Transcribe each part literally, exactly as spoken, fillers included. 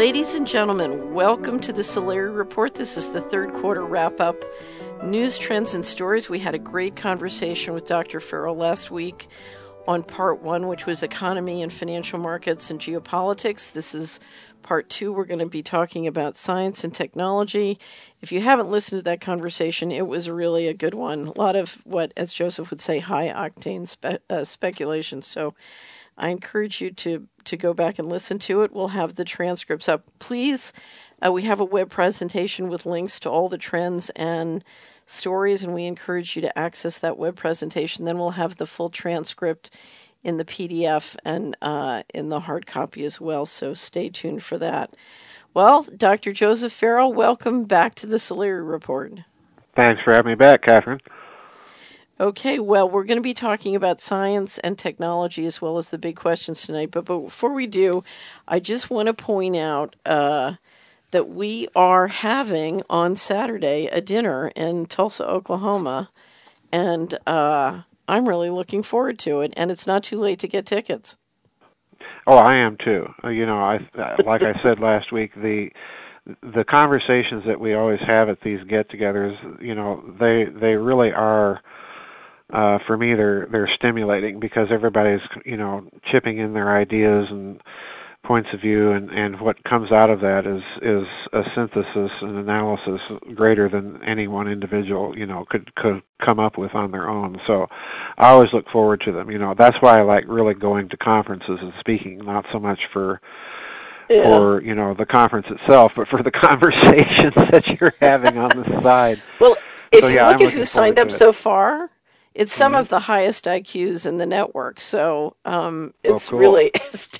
Ladies and gentlemen, welcome to the Solari Report. This is the third quarter wrap-up. News, trends, and stories. We had a great conversation with Doctor Farrell last week on part one, which was economy and financial markets and geopolitics. This is part two. We're going to be talking about science and technology. If you haven't listened to that conversation, it was really a good one. A lot of what, as Joseph would say, high-octane spe- uh, speculation. So I encourage you to, to go back and listen to it. We'll have the transcripts up. Please, uh, we have a web presentation with links to all the trends and stories, and we encourage you to access that web presentation. Then we'll have the full transcript in the P D F and uh, in the hard copy as well, so stay tuned for that. Well, Doctor Joseph Farrell, welcome back to the Solari Report. Thanks for having me back, Catherine. Okay, well, we're going to be talking about science and technology as well as the big questions tonight. But, but before we do, I just want to point out uh, that we are having on Saturday a dinner in Tulsa, Oklahoma, and uh, I'm really looking forward to it. And it's not too late to get tickets. Oh, I am too. Uh, you know, I like I said last week, the the conversations that we always have at these get-togethers, you know, they they really are. Uh, for me, they're they're stimulating because everybody's, you know, chipping in their ideas and points of view, and, and what comes out of that is is a synthesis and analysis greater than any one individual, you know, could could come up with on their own. So I always look forward to them. You know, that's why I like really going to conferences and speaking, not so much for yeah. for you know the conference itself, but for the conversations that you're having on the side. Well, if so, you yeah, look I'm at who signed up it. so far. It's some mm-hmm. of the highest I Qs in the network, so um, it's oh, cool. really.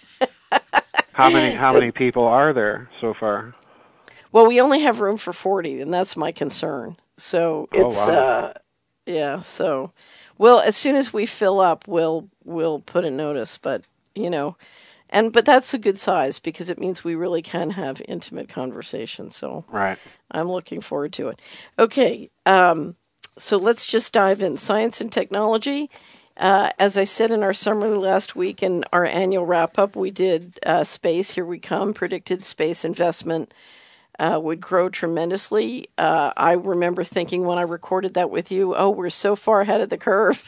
how many how many people are there so far? Well, we only have room for forty, and that's my concern. So it's oh, wow. uh, yeah. So, well, as soon as we fill up, we'll we'll put a notice. But you know, and but that's a good size because it means we really can have intimate conversations. So right. I'm looking forward to it. Okay. Um, So let's just dive in. Science and technology. Uh, as I said in our summary last week in our annual wrap-up, we did uh, space. Here we come. Predicted space investment uh, would grow tremendously. Uh, I remember thinking when I recorded that with you, oh, we're so far ahead of the curve.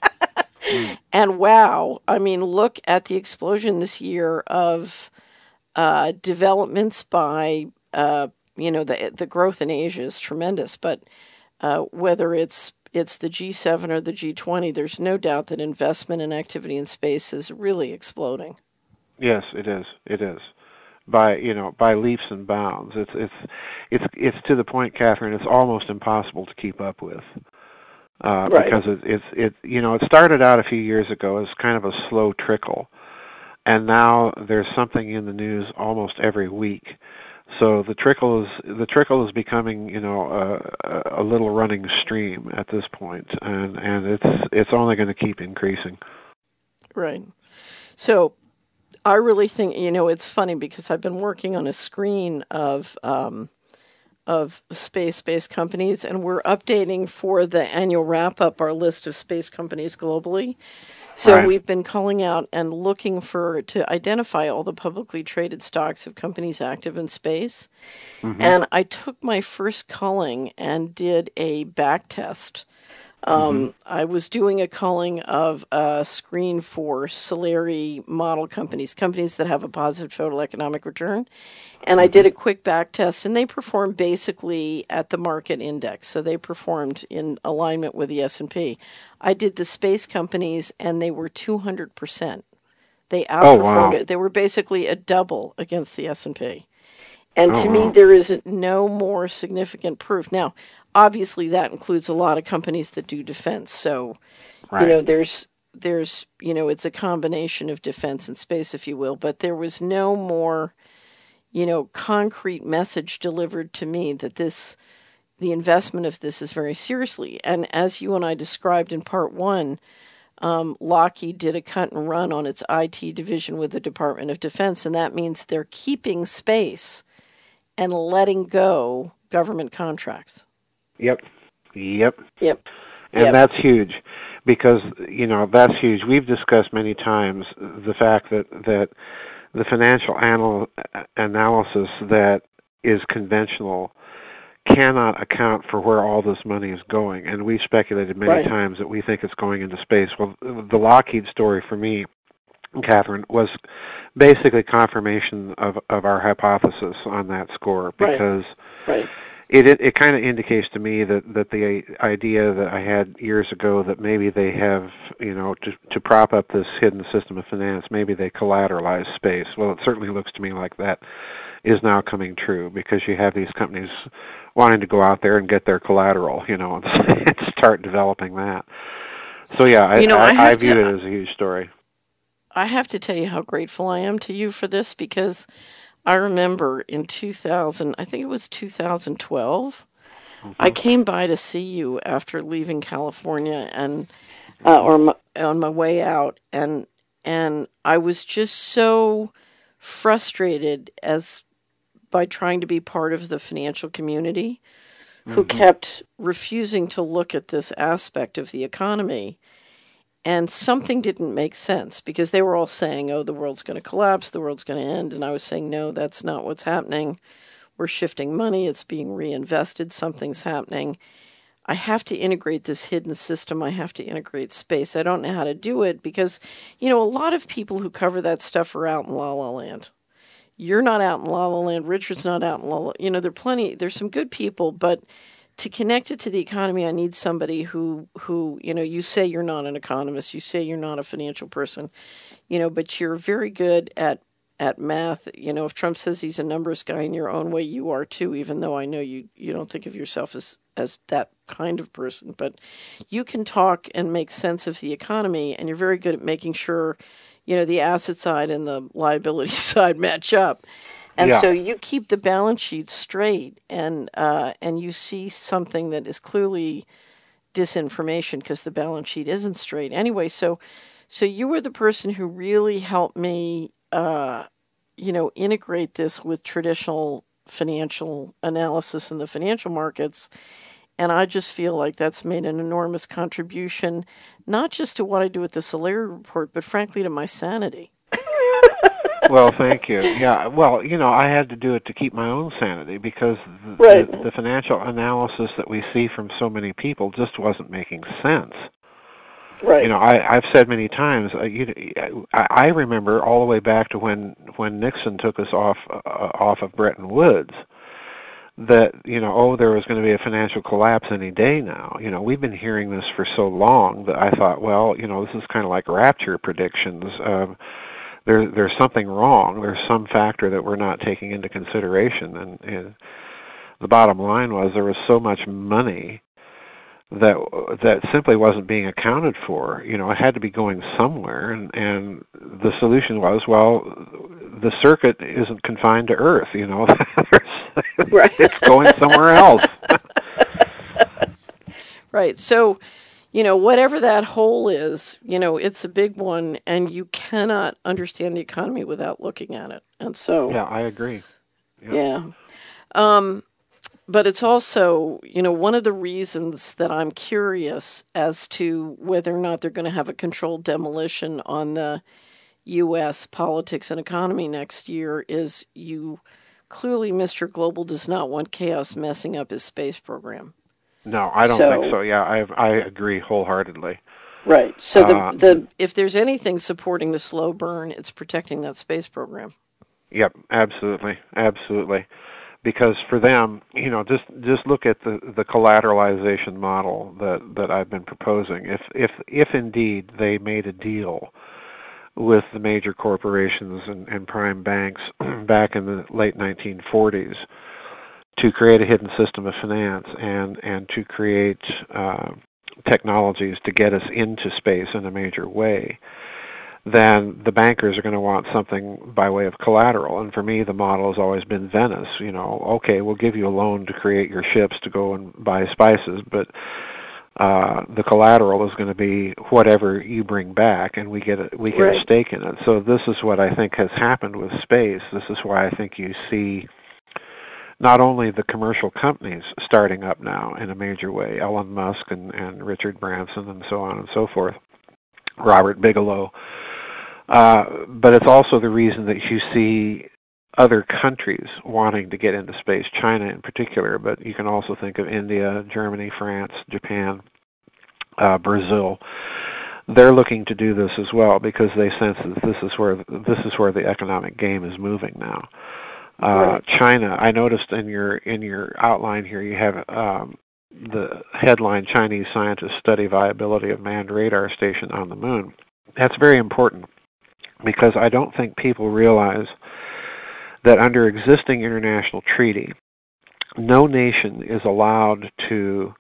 mm. And wow, I mean, look at the explosion this year of uh, developments by, uh, you know, the the growth in Asia is tremendous, but Uh, whether it's it's the G seven or the G twenty, there's no doubt that investment and activity in space is really exploding. Yes, it is. It is by you know by leaps and bounds. It's it's it's it's to the point, Catherine. It's almost impossible to keep up with uh, right. because it, it's it you know it started out a few years ago as kind of a slow trickle, and now there's something in the news almost every week. So the trickle is the trickle is becoming, you know, a, a little running stream at this point, and, and it's it's only going to keep increasing. Right. So I really think, you know, it's funny because I've been working on a screen of um, of space-based companies, and we're updating for the annual wrap-up our list of space companies globally. So right. we've been calling out and looking for to identify all the publicly traded stocks of companies active in space. Mm-hmm. And I took my first culling and did a back test. Um, mm-hmm. I was doing a culling of a screen for Solari model companies, companies that have a positive total economic return. And mm-hmm. I did a quick back test, and they performed basically at the market index. So they performed in alignment with the S and P. I did the space companies, and they were two hundred percent. They outperformed oh, wow. it. They were basically a double against the S and P. And oh, to wow. me, there is no more significant proof. Now, obviously, that includes a lot of companies that do defense. So, right. you know, there's, there's, you know, it's a combination of defense and space, if you will. But there was no more, you know, concrete message delivered to me that this, the investment of this is very seriously. And as you and I described in part one, Um, Lockheed did a cut and run on its I T division with the Department of Defense, and that means they're keeping space and letting go government contracts. Yep. Yep. Yep. And yep. that's huge because, you know, that's huge. We've discussed many times the fact that, that the financial anal- analysis that is conventional cannot account for where all this money is going. And we speculated many Right. times that we think it's going into space. Well, the Lockheed story for me, Catherine, was basically confirmation of, of our hypothesis on that score, because right. Right. it it, it kind of indicates to me that, that the idea that I had years ago that maybe they have, you know, to to prop up this hidden system of finance, maybe they collateralize space. Well, it certainly looks to me like that is now coming true, because you have these companies wanting to go out there and get their collateral, you know, and start developing that. So yeah, I, You know, I I, have I viewed to, it as a huge story. I have to tell you how grateful I am to you for this, because I remember in two thousand, I think it was two thousand twelve, Mm-hmm. I came by to see you after leaving California, and uh, or my, on my way out, and and I was just so frustrated as by trying to be part of the financial community who Mm-hmm. kept refusing to look at this aspect of the economy. And something didn't make sense, because they were all saying, oh, the world's going to collapse, the world's going to end. And I was saying, no, that's not what's happening. We're shifting money, it's being reinvested, something's happening. I have to integrate this hidden system. I have to integrate space. I don't know how to do it because, you know, a lot of people who cover that stuff are out in La La Land. You're not out in La La Land. Richard's not out in La La. You know, there are plenty. There's some good people, but to connect it to the economy, I need somebody who, who, you know, you say you're not an economist, you say you're not a financial person, you know, but you're very good at at math. You know, if Trump says he's a numbers guy in your own way, you are too, even though I know you, you don't think of yourself as, as that kind of person. But you can talk and make sense of the economy, and you're very good at making sure, you know, the asset side and the liability side match up. And Yeah. so you keep the balance sheet straight, and uh, and you see something that is clearly disinformation because the balance sheet isn't straight anyway. So, so you were the person who really helped me, uh, you know, integrate this with traditional financial analysis in the financial markets. And I just feel like that's made an enormous contribution, not just to what I do at the Solari Report, but frankly to my sanity. Well, thank you. Yeah, well, you know, I had to do it to keep my own sanity, because the, Right. the, the financial analysis that we see from so many people just wasn't making sense. Right. You know, I, I've said many times, uh, you, I, I remember all the way back to when, when Nixon took us off uh, off of Bretton Woods, that, you know, oh, there was going to be a financial collapse any day now. You know, we've been hearing this for so long that I thought, well, you know, this is kind of like rapture predictions. Um, there, there's something wrong. There's some factor that we're not taking into consideration. And, and the bottom line was there was so much money that that simply wasn't being accounted for. You know, it had to be going somewhere, and, and the solution was, well, the circuit isn't confined to Earth. You know, Right. it's going somewhere else. Right. So, you know, whatever that hole is, you know, it's a big one, and you cannot understand the economy without looking at it. And so, Yeah, I agree. Yep. yeah. Um, but it's also, you know, one of the reasons that I'm curious as to whether or not they're going to have a controlled demolition on the U S politics and economy next year is you clearly, Mister Global does not want chaos messing up his space program. No, I don't So- think so. Yeah, I I agree wholeheartedly. Right. So the Uh, the if there's anything supporting the slow burn, it's protecting that space program. Yep, absolutely, absolutely. Because for them, you know, just just look at the, the collateralization model that, that I've been proposing. If if if indeed they made a deal with the major corporations and, and prime banks back in the late nineteen forties to create a hidden system of finance and and to create uh, technologies to get us into space in a major way, then the bankers are going to want something by way of collateral. And for me, the model has always been Venice. You know, okay, we'll give you a loan to create your ships to go and buy spices, but uh, the collateral is going to be whatever you bring back, and we get a, we get Right. a stake in it. So this is what I think has happened with space. This is why I think you see not only the commercial companies starting up now in a major way, Elon Musk and, and Richard Branson and so on and so forth, Robert Bigelow, Uh, but it's also the reason that you see other countries wanting to get into space, China in particular, but you can also think of India, Germany, France, Japan, uh, Brazil. They're looking to do this as well because they sense that this is where this is where the economic game is moving now. Uh, right. China, I noticed in your in your outline here, you have um, the headline: Chinese scientists study viability of manned radar station on the moon. That's very important because I don't think people realize that under existing international treaty, no nation is allowed to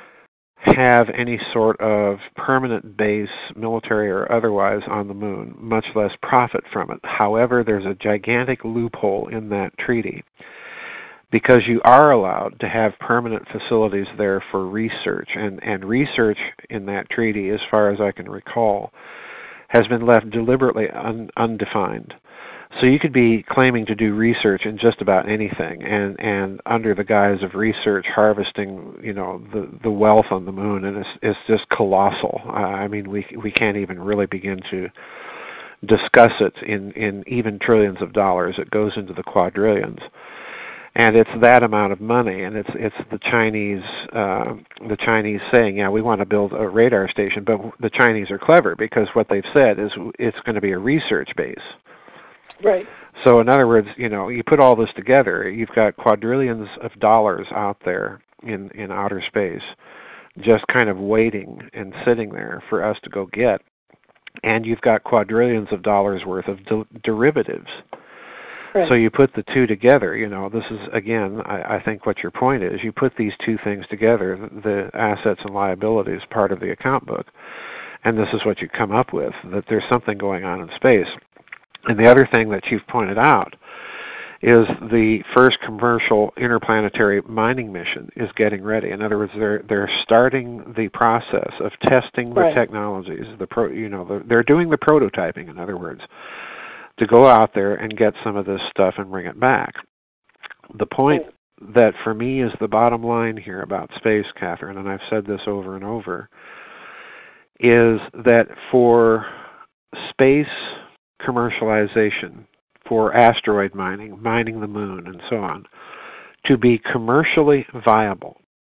have any sort of permanent base, military or otherwise, on the moon, much less profit from it. However, there's a gigantic loophole in that treaty because you are allowed to have permanent facilities there for research, and, and research in that treaty, as far as I can recall, has been left deliberately un, undefined. So you could be claiming to do research in just about anything, and, and under the guise of research, harvesting, you know, the, the wealth on the moon, and it's it's just colossal. Uh, I mean, we we can't even really begin to discuss it in, in even trillions of dollars. It goes into the quadrillions, and it's that amount of money. And it's it's the Chinese uh, the Chinese saying, yeah, we want to build a radar station, but the Chinese are clever because what they've said is it's going to be a research base. Right. So in other words, you know, you put all this together, you've got quadrillions of dollars out there in, in outer space just kind of waiting and sitting there for us to go get. And you've got quadrillions of dollars worth of de- derivatives. Right. So you put the two together, you know, this is, again, I, I think what your point is, you put these two things together, the assets and liabilities part of the account book, and this is what you come up with, that there's something going on in space. And the other thing that you've pointed out is the first commercial interplanetary mining mission is getting ready. In other words, they're they're starting the process of testing the right. technologies. The pro, you know, the, they're doing the prototyping. In other words, to go out there and get some of this stuff and bring it back. The point that for me is the bottom line here about space, Catherine, and I've said this over and over, is that for space commercialization, for asteroid mining, mining the moon, and so on, to be commercially viable,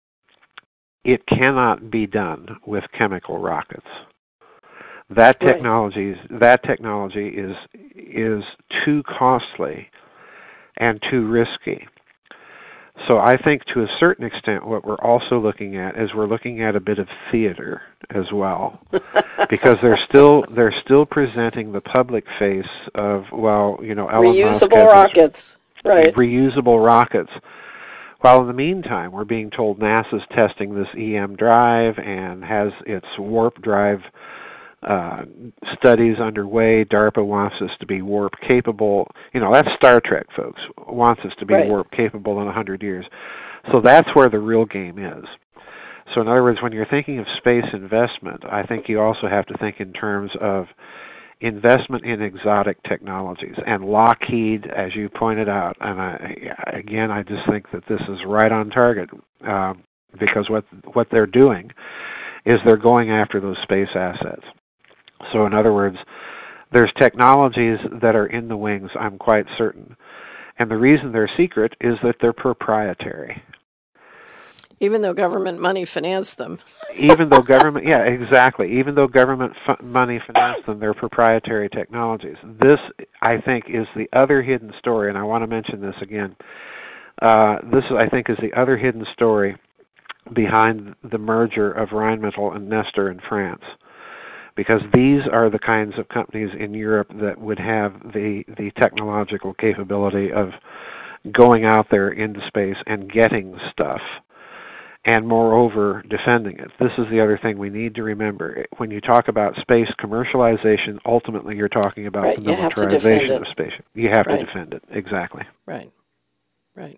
it cannot be done with chemical rockets. That technology, right. that technology is is too costly and too risky. So I think to a certain extent what we're also looking at is we're looking at a bit of theater as well. Because they're still they're still presenting the public face of, well, you know, Elon Musk reusable rockets. Right. Reusable rockets. While in the meantime we're being told NASA's testing this E M drive and has its warp drive uh, studies underway. DARPA wants us to be warp capable. You know, that's Star Trek, folks. Wants us to be right. warp capable in a hundred years. So that's where the real game is. So in other words, when you're thinking of space investment, I think you also have to think in terms of investment in exotic technologies. And Lockheed, as you pointed out, and I, again, I just think that this is right on target uh, because what what they're doing is they're going after those space assets. So in other words, there's technologies that are in the wings, I'm quite certain. And the reason they're secret is that they're proprietary. Even though government money financed them. Even though government, yeah, exactly. Even though government fu- money financed them, they're proprietary technologies. This, I think, is the other hidden story, and I want to mention this again. Uh, this, I think, is the other hidden story behind the merger of Rheinmetall and Nestor in France. Because these are the kinds of companies in Europe that would have the, the technological capability of going out there into space and getting stuff, and moreover, defending it. This is the other thing we need to remember. When you talk about space commercialization, ultimately you're talking about right. the militarization of space. You have right. to defend it. Exactly. Right. Right.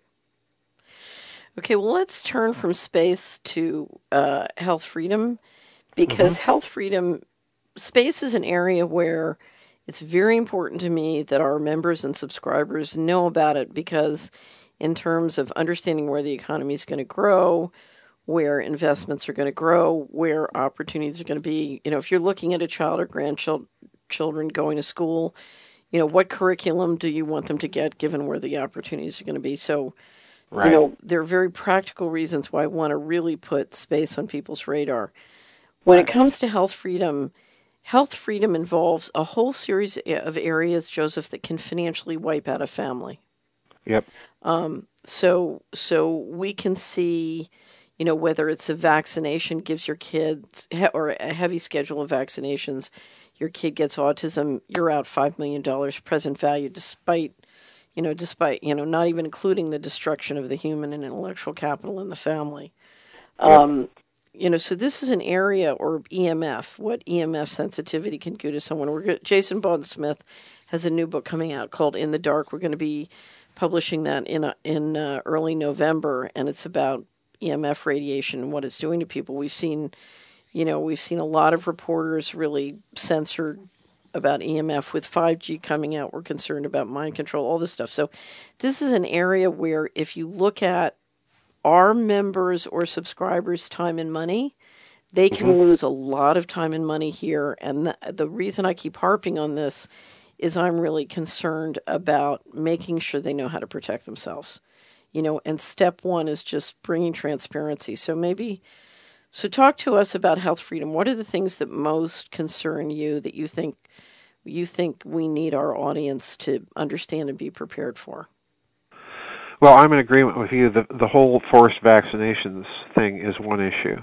Okay, well, let's turn from space to uh, health freedom, because mm-hmm. health freedom, space is an area where it's very important to me that our members and subscribers know about it, because in terms of understanding where the economy is going to grow, where investments are going to grow, where opportunities are going to be, you know, if you're looking at a child or grandchild children going to school? You know, what curriculum do you want them to get given where the opportunities are going to be? So, right. you know, there are very practical reasons why I want to really put space on people's radar. When right. it comes to health freedom, health freedom involves a whole series of areas, Joseph, that can financially wipe out a family. Yep. Um, so, so we can see, you know, whether it's a vaccination gives your kids, or a heavy schedule of vaccinations, your kid gets autism, you're out five million dollars present value, despite, you know, despite, you know, not even including the destruction of the human and intellectual capital in the family. Yep. Um, you know, so this is an area, or E M F, what E M F sensitivity can do to someone. We're go- Jason Bond-Smith has a new book coming out called In the Dark. We're going to be publishing that in a, in uh, early November, and it's about E M F radiation and what it's doing to people. We've seen, you know, we've seen a lot of reporters really censored about E M F. With five G coming out, we're concerned about mind control, all this stuff. So this is an area where if you look at our members or subscribers' time and money, they can mm-hmm. lose a lot of time and money here. And the, the reason I keep harping on this is I'm really concerned about making sure they know how to protect themselves. You know, and step one is just bringing transparency. So maybe, so talk to us about health freedom. What are the things that most concern you that you think you think we need our audience to understand and be prepared for? Well, I'm in agreement with you. The the whole forced vaccinations thing is one issue.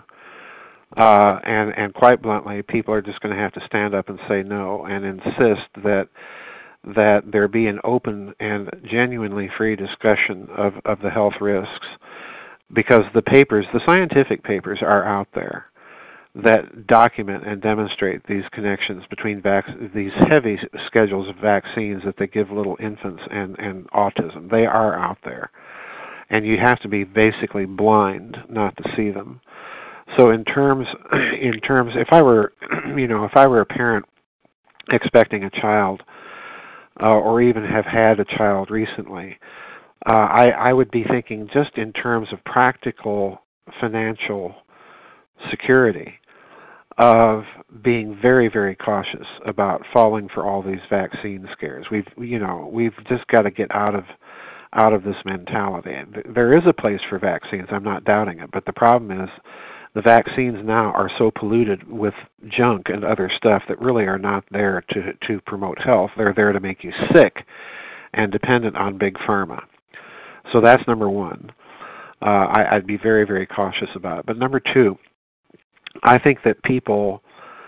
Uh, and, and quite bluntly, people are just going to have to stand up and say no and insist that that there be an open and genuinely free discussion of, of the health risks, because the papers, the scientific papers are out there that document and demonstrate these connections between vac- these heavy schedules of vaccines that they give little infants and, and autism. They are out there. And you have to be basically blind not to see them. So in terms, in terms, if I were, you know, if I were a parent expecting a child, uh, or even have had a child recently, uh, I, I would be thinking just in terms of practical financial security, of being very, very cautious about falling for all these vaccine scares. We've, you know, we've just got to get out of out of this mentality. There is a place for vaccines. I'm not doubting it, but the problem is the vaccines now are so polluted with junk and other stuff that really are not there to to promote health. They're there to make you sick and dependent on big pharma. So that's number one. Uh, I, I'd be very, very cautious about it. But number two, I think that people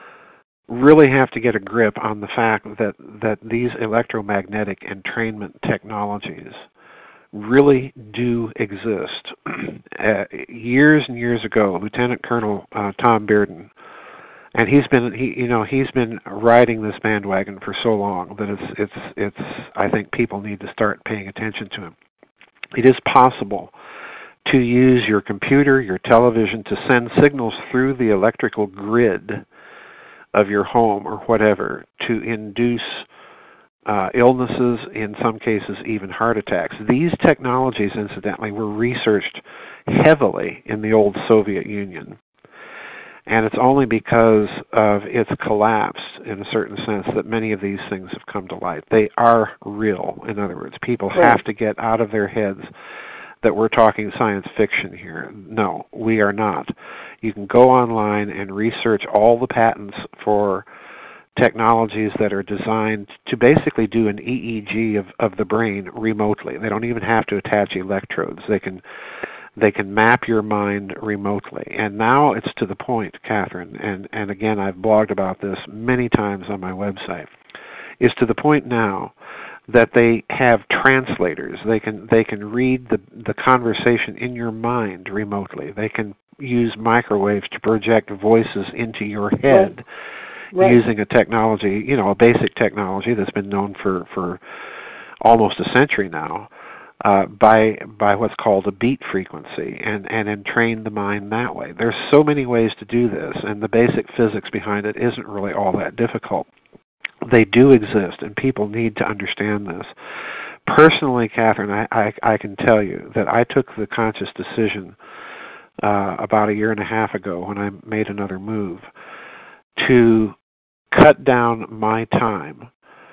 really have to get a grip on the fact that, that these electromagnetic entrainment technologies really do exist. uh, years and years ago, Lieutenant Colonel uh, Tom Bearden, and he's been he you know he's been riding this bandwagon for so long that it's it's it's I think people need to start paying attention to him. It is possible to use your computer, your television, to send signals through the electrical grid of your home or whatever to induce uh, illnesses, in some cases even heart attacks. These technologies, incidentally, were researched heavily in the old Soviet Union. And it's only because of its collapse, in a certain sense, that many of these things have come to light. They are real, in other words. People Right. have to get out of their heads that we're talking science fiction here. No, we are not. You can go online and research all the patents for technologies that are designed to basically do an E E G of, of the brain remotely. They don't even have to attach electrodes. They can they can map your mind remotely. And now it's to the point, Catherine, and, and again, I've blogged about this many times on my website, it's to the point now that they have translators. They can they can read the the conversation in your mind remotely. They can use microwaves to project voices into your head Right. Right. using a technology, you know, a basic technology that's been known for, for almost a century now, uh, by by what's called a beat frequency, and, and entrain the mind that way. There's so many ways to do this, and the basic physics behind it isn't really all that difficult. They do exist, and people need to understand this. Personally, Catherine, I, I, I can tell you that I took the conscious decision uh, about a year and a half ago when I made another move to cut down my time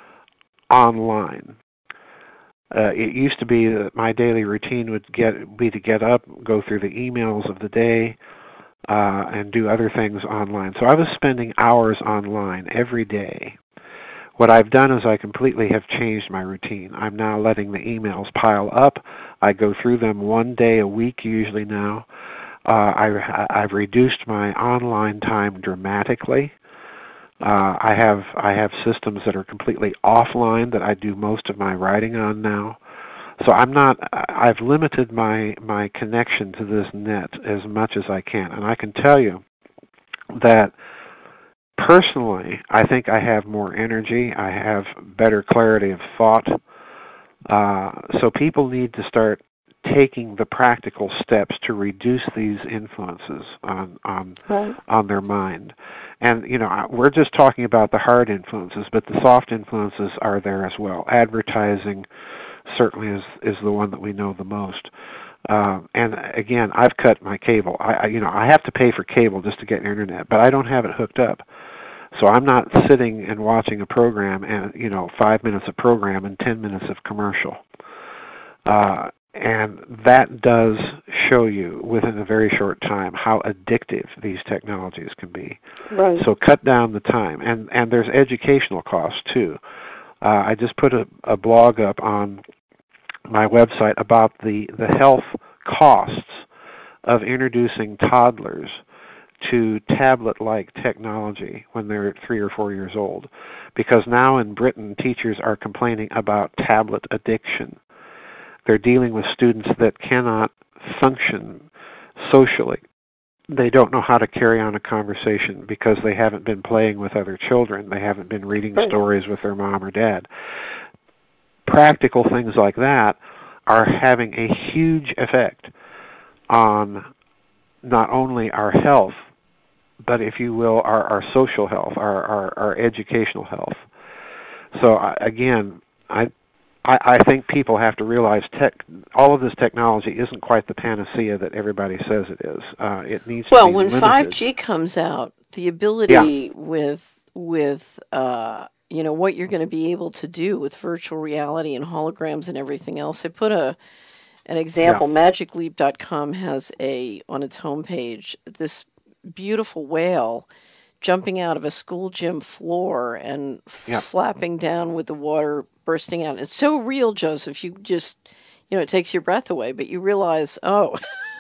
online. Uh, it used to be that my daily routine would get be to get up, go through the emails of the day, uh, and do other things online. So I was spending hours online every day. What I've done is I completely have changed my routine. I'm now letting the emails pile up. I go through them one day a week usually now. Uh, I, I've reduced my online time dramatically. Uh, I have I have systems that are completely offline that I do most of my writing on now. So I'm not. I've limited my my connection to this net as much as I can, and I can tell you that personally, I think I have more energy. I have better clarity of thought. Uh, so people need to start taking the practical steps to reduce these influences on on right. on their mind. And you know, we're just talking about the hard influences, but the soft influences are there as well. Advertising certainly is is the one that we know the most. Uh, and again, I've cut my cable. I, I you know I have to pay for cable just to get internet, but I don't have it hooked up. So I'm not sitting and watching a program and you know five minutes of program and ten minutes of commercial. Uh, And that does show you within a very short time how addictive these technologies can be. Right. So cut down the time. And, and there's educational costs, too. Uh, I just put a, a blog up on my website about the, the health costs of introducing toddlers to tablet-like technology when they're three or four years old. Because now in Britain, teachers are complaining about tablet addiction. They're dealing with students that cannot function socially. They don't know how to carry on a conversation because they haven't been playing with other children. They haven't been reading stories with their mom or dad. Practical things like that are having a huge effect on not only our health, but if you will, our, our social health, our, our, our educational health. So again, I I, I think people have to realize tech, all of this technology isn't quite the panacea that everybody says it is. Uh, it needs well, to be when limited. five G comes out, the ability yeah. with with uh, you know what you're going to be able to do with virtual reality and holograms and everything else. I put a an example. Yeah. Magic Leap dot com has a on its homepage this beautiful whale jumping out of a school gym floor and Yeah. slapping down with the water bursting out. It's so real, Joseph. You just, you know, it takes your breath away, but you realize, oh.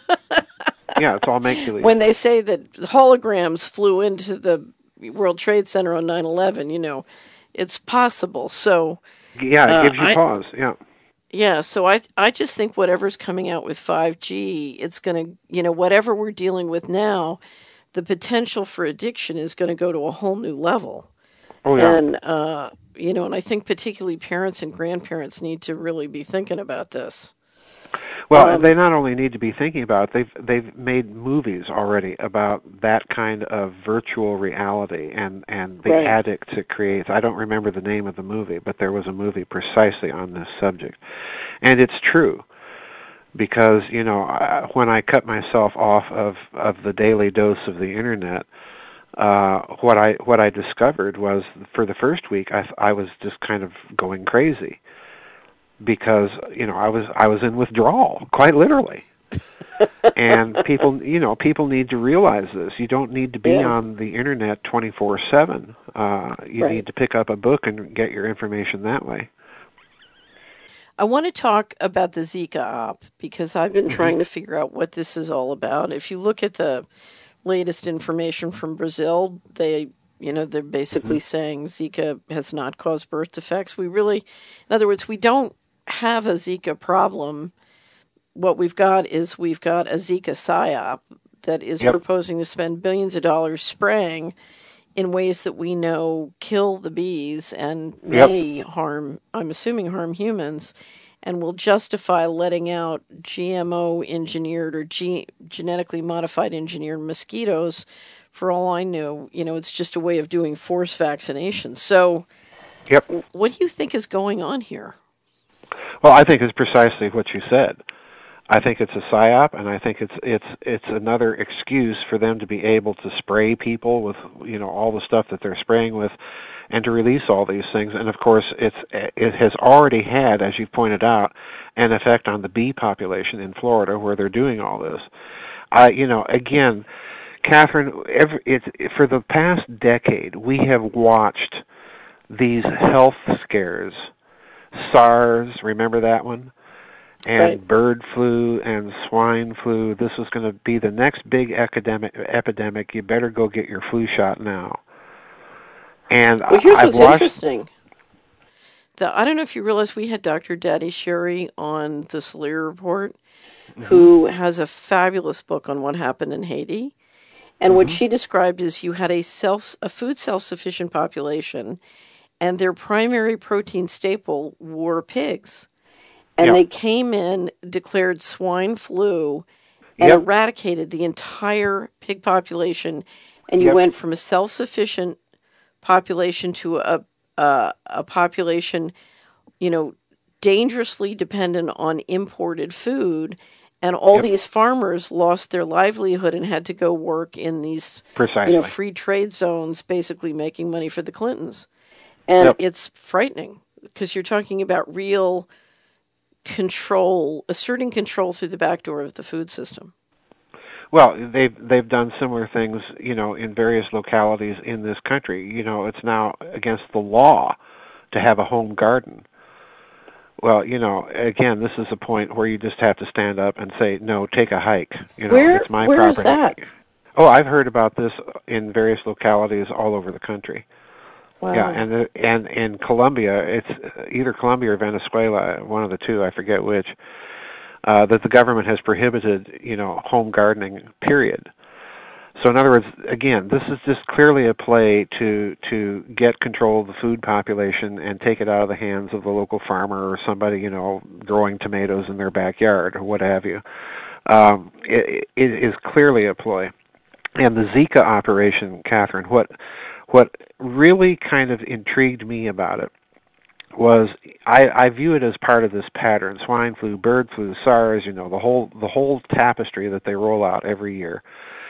yeah, it's all make-believe. When they say that holograms flew into the World Trade Center on nine eleven, you know, it's possible. So yeah, it uh, gives you I, pause. Yeah. Yeah, so I I just think whatever's coming out with five G, it's going to, you know, whatever we're dealing with now, the potential for addiction is going to go to a whole new level. Oh, yeah. And, uh, you know, and I think particularly parents and grandparents need to really be thinking about this. Well, um, they not only need to be thinking about it, they've they've made movies already about that kind of virtual reality and, and the right. addict it creates. I don't remember the name of the movie, but there was a movie precisely on this subject. And it's true. Because, you know, when I cut myself off of, of the daily dose of the internet, uh, what I what I discovered was for the first week I I was just kind of going crazy because, you know, I was I was in withdrawal, quite literally. And people, you know, people need to realize this. You don't need to be yeah. on the internet twenty-four seven. Uh, you right. need to pick up a book and get your information that way. I want to talk about the Zika op because I've been trying to figure out what this is all about. If you look at the latest information from Brazil, they, you know, they're basically mm-hmm. saying Zika has not caused birth defects. We really, in other words, we don't have a Zika problem. What we've got is we've got a Zika psyop that is yep. proposing to spend billions of dollars spraying in ways that we know kill the bees and may yep. harm, I'm assuming harm humans, and will justify letting out G M O engineered or G- genetically modified engineered mosquitoes. For all I know, you know, it's just a way of doing forced vaccination. So yep. what do you think is going on here? Well, I think it's precisely what you said. I think it's a psyop, and I think it's it's it's another excuse for them to be able to spray people with, you know, all the stuff that they're spraying with, and to release all these things. And of course, it's it has already had, as you've pointed out, an effect on the bee population in Florida, where they're doing all this. I, you know, again, Catherine, every, it's for the past decade we have watched these health scares. SARS, remember that one? And right. bird flu and swine flu. This was going to be the next big epidemic. Epidemic. You better go get your flu shot now. And well, here's I've what's watched, interesting. The, I don't know if you realize we had Doctor Daddy Sherry on the Soler Report, mm-hmm. who has a fabulous book on what happened in Haiti. And mm-hmm. what she described is you had a self, a food self-sufficient population, and their primary protein staple were pigs. And yep. they came in, declared swine flu, and yep. eradicated the entire pig population. And you yep. went from a self-sufficient population to a, a a population, you know, dangerously dependent on imported food. And all yep. these farmers lost their livelihood and had to go work in these, Precisely. you know, free trade zones, basically making money for the Clintons. And yep. it's frightening because you're talking about real control, asserting control through the back door of the food system. Well, they've they've done similar things, you know, in various localities in this country. You know, it's now against the law to have a home garden. Well, you know, again, this is a point where you just have to stand up and say, no, take a hike. You know, where, it's my where property. Is that? Oh, I've heard about this in various localities all over the country. Wow. Yeah, and and in Colombia, it's either Colombia or Venezuela, one of the two, I forget which, uh, that the government has prohibited, you know, home gardening, period. So in other words, again, this is just clearly a play to to get control of the food population and take it out of the hands of the local farmer or somebody, you know, growing tomatoes in their backyard or what have you. Um, it, it is clearly a ploy. And the Zika operation, Catherine, what what really kind of intrigued me about it was I, I view it as part of this pattern: swine flu, bird flu, SARS, you know, the whole the whole tapestry that they roll out every year.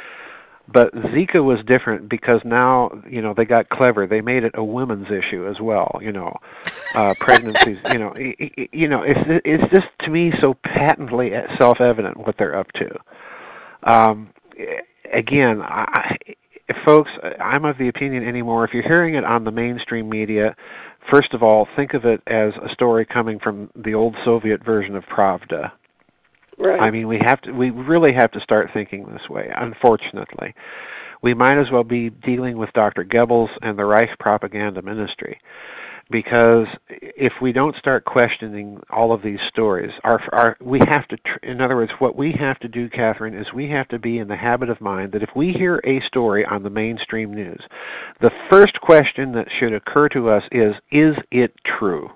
But Zika was different because now, you know, they got clever. They made it a women's issue as well, you know, uh, pregnancies, you know, you know, it's it's just to me so patently self-evident what they're up to. Um, again, I, folks, I'm of the opinion anymore, if you're hearing it on the mainstream media, first of all, think of it as a story coming from the old Soviet version of Pravda. Right. I mean, we have to. We really have to start thinking this way. Unfortunately, we might as well be dealing with Doctor Goebbels and the Reich propaganda ministry, because if we don't start questioning all of these stories, our, our we have to. Tr- in other words, what we have to do, Catherine, is we have to be in the habit of mind that if we hear a story on the mainstream news, the first question that should occur to us is: is it true?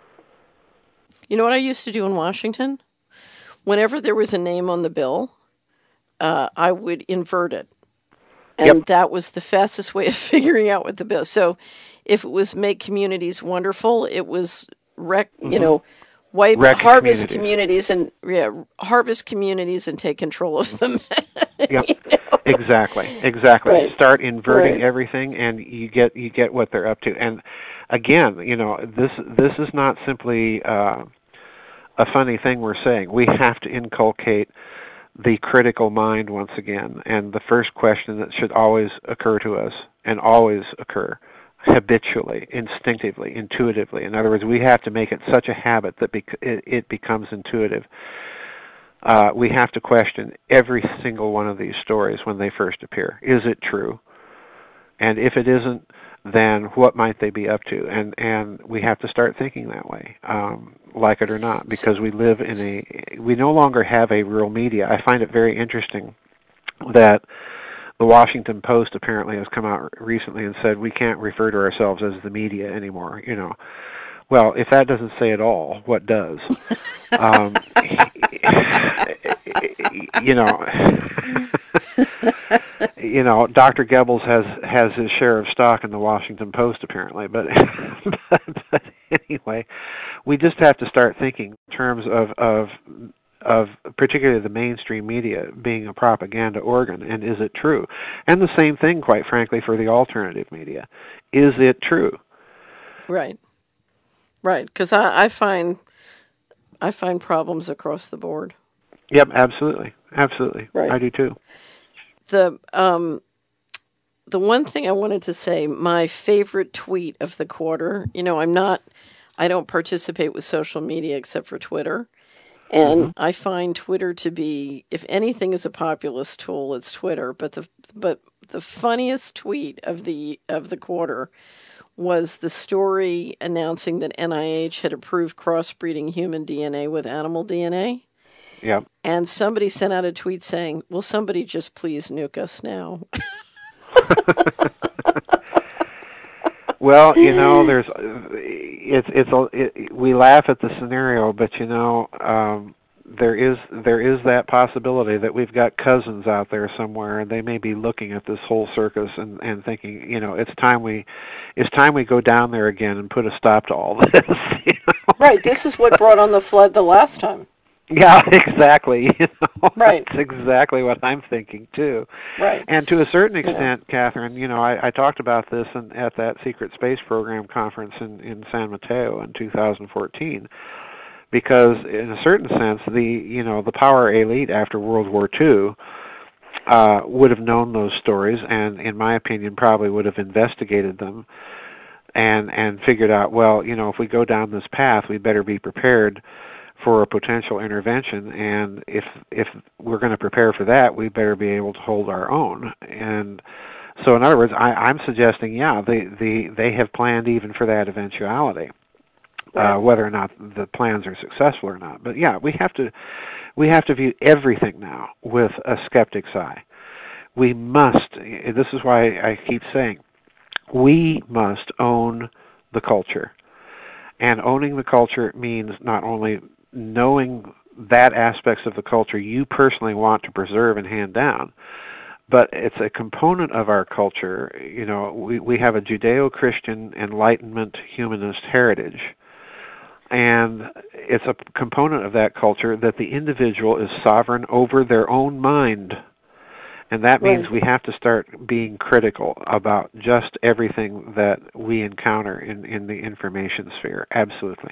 You know what I used to do in Washington? Whenever there was a name on the bill, uh, I would invert it. And yep. that was the fastest way of figuring out what the bill. So if it was make communities wonderful, it was wreck, mm-hmm. you know, wipe, wreck harvest communities. communities and yeah, harvest communities and take control of them. Yep. You know? Exactly. Exactly. Right. Start inverting right. everything, and you get you get what they're up to. And again, you know, this this is not simply uh, a funny thing we're saying. We have to inculcate the critical mind once again. And the first question that should always occur to us, and always occur, habitually, instinctively, intuitively. In other words, we have to make it such a habit that bec- it, it becomes intuitive. Uh, we have to question every single one of these stories when they first appear. Is it true? And if it isn't, then what might they be up to? And and we have to start thinking that way, um, like it or not, because we live in a, we no longer have a real media. I find it very interesting that the Washington Post apparently has come out recently and said we can't refer to ourselves as the media anymore, you know. Well, if that doesn't say it all, what does? um, you know, you know, Doctor Goebbels has has his share of stock in the Washington Post apparently, but, but, but anyway, we just have to start thinking in terms of of of particularly the mainstream media being a propaganda organ, and is it true? And the same thing, quite frankly, for the alternative media. Is it true? Right. Right. Because I, I find I find problems across the board. Yep, absolutely. Absolutely. Right. I do too. The um the one thing I wanted to say, my favorite tweet of the quarter, you know, I'm not I don't participate with social media except for Twitter. And mm-hmm. I find Twitter to be, if anything is a populist tool, it's Twitter. But the but the funniest tweet of the of the quarter was the story announcing that N I H had approved crossbreeding human D N A with animal D N A. Yeah. And somebody sent out a tweet saying, "Will somebody just please nuke us now?" Well, you know, there's it's it's a it, we laugh at the scenario, but you know, um, there is there is that possibility that we've got cousins out there somewhere, and they may be looking at this whole circus and, and thinking, you know, it's time we it's time we go down there again and put a stop to all this. You know? Right. This is what brought on the flood the last time. Yeah, exactly. You know, right. That's exactly what I'm thinking too. Right. And to a certain extent, yeah. Catherine, you know, I, I talked about this in, at that Secret Space Program conference in, in San Mateo in two thousand fourteen, because in a certain sense, the you know the power elite after World War Two uh, would have known those stories, and in my opinion, probably would have investigated them and and figured out, well, you know, if we go down this path, we better be prepared for a potential intervention, and if if we're going to prepare for that, we better be able to hold our own. And so, in other words, I, I'm suggesting, yeah, they the they have planned even for that eventuality, right. uh, whether or not the plans are successful or not. But yeah, we have to we have to view everything now with a skeptic's eye. We must. This is why I keep saying we must own the culture, and owning the culture means not only knowing that aspects of the culture you personally want to preserve and hand down, but it's a component of our culture. You know, we, we have a Judeo-Christian Enlightenment humanist heritage, and it's a component of that culture that the individual is sovereign over their own mind. And that means right. we have to start being critical about just everything that we encounter in, in the information sphere. Absolutely.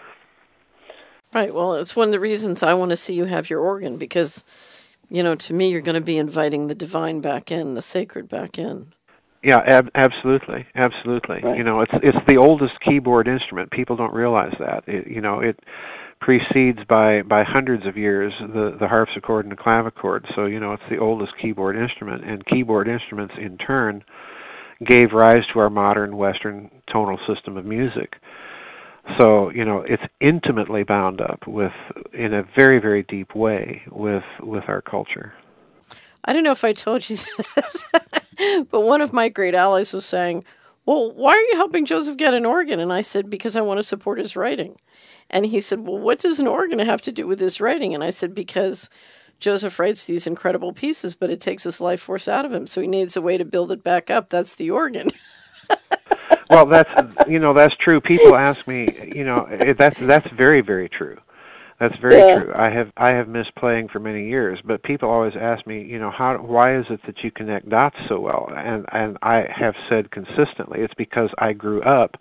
Right. Well, it's one of the reasons I want to see you have your organ, because, you know, to me, you're going to be inviting the divine back in, the sacred back in. Yeah, ab- absolutely, absolutely. Right. You know, it's it's the oldest keyboard instrument. People don't realize that. It, you know, it precedes by by hundreds of years the the harpsichord and the clavichord. So you know, it's the oldest keyboard instrument, and keyboard instruments in turn gave rise to our modern Western tonal system of music. So, you know, it's intimately bound up with, in a very, very deep way, with with our culture. I don't know if I told you this, but one of my great allies was saying, well, why are you helping Joseph get an organ? And I said, because I want to support his writing. And he said, well, what does an organ have to do with his writing? And I said, because Joseph writes these incredible pieces, but it takes his life force out of him, so he needs a way to build it back up. That's the organ. Well, that's, you know, that's true. People ask me, you know, that's that's very, very true. That's very yeah. true. I have I have missed playing for many years, but people always ask me, you know, how why is it that you connect dots so well? And and I have said consistently, it's because I grew up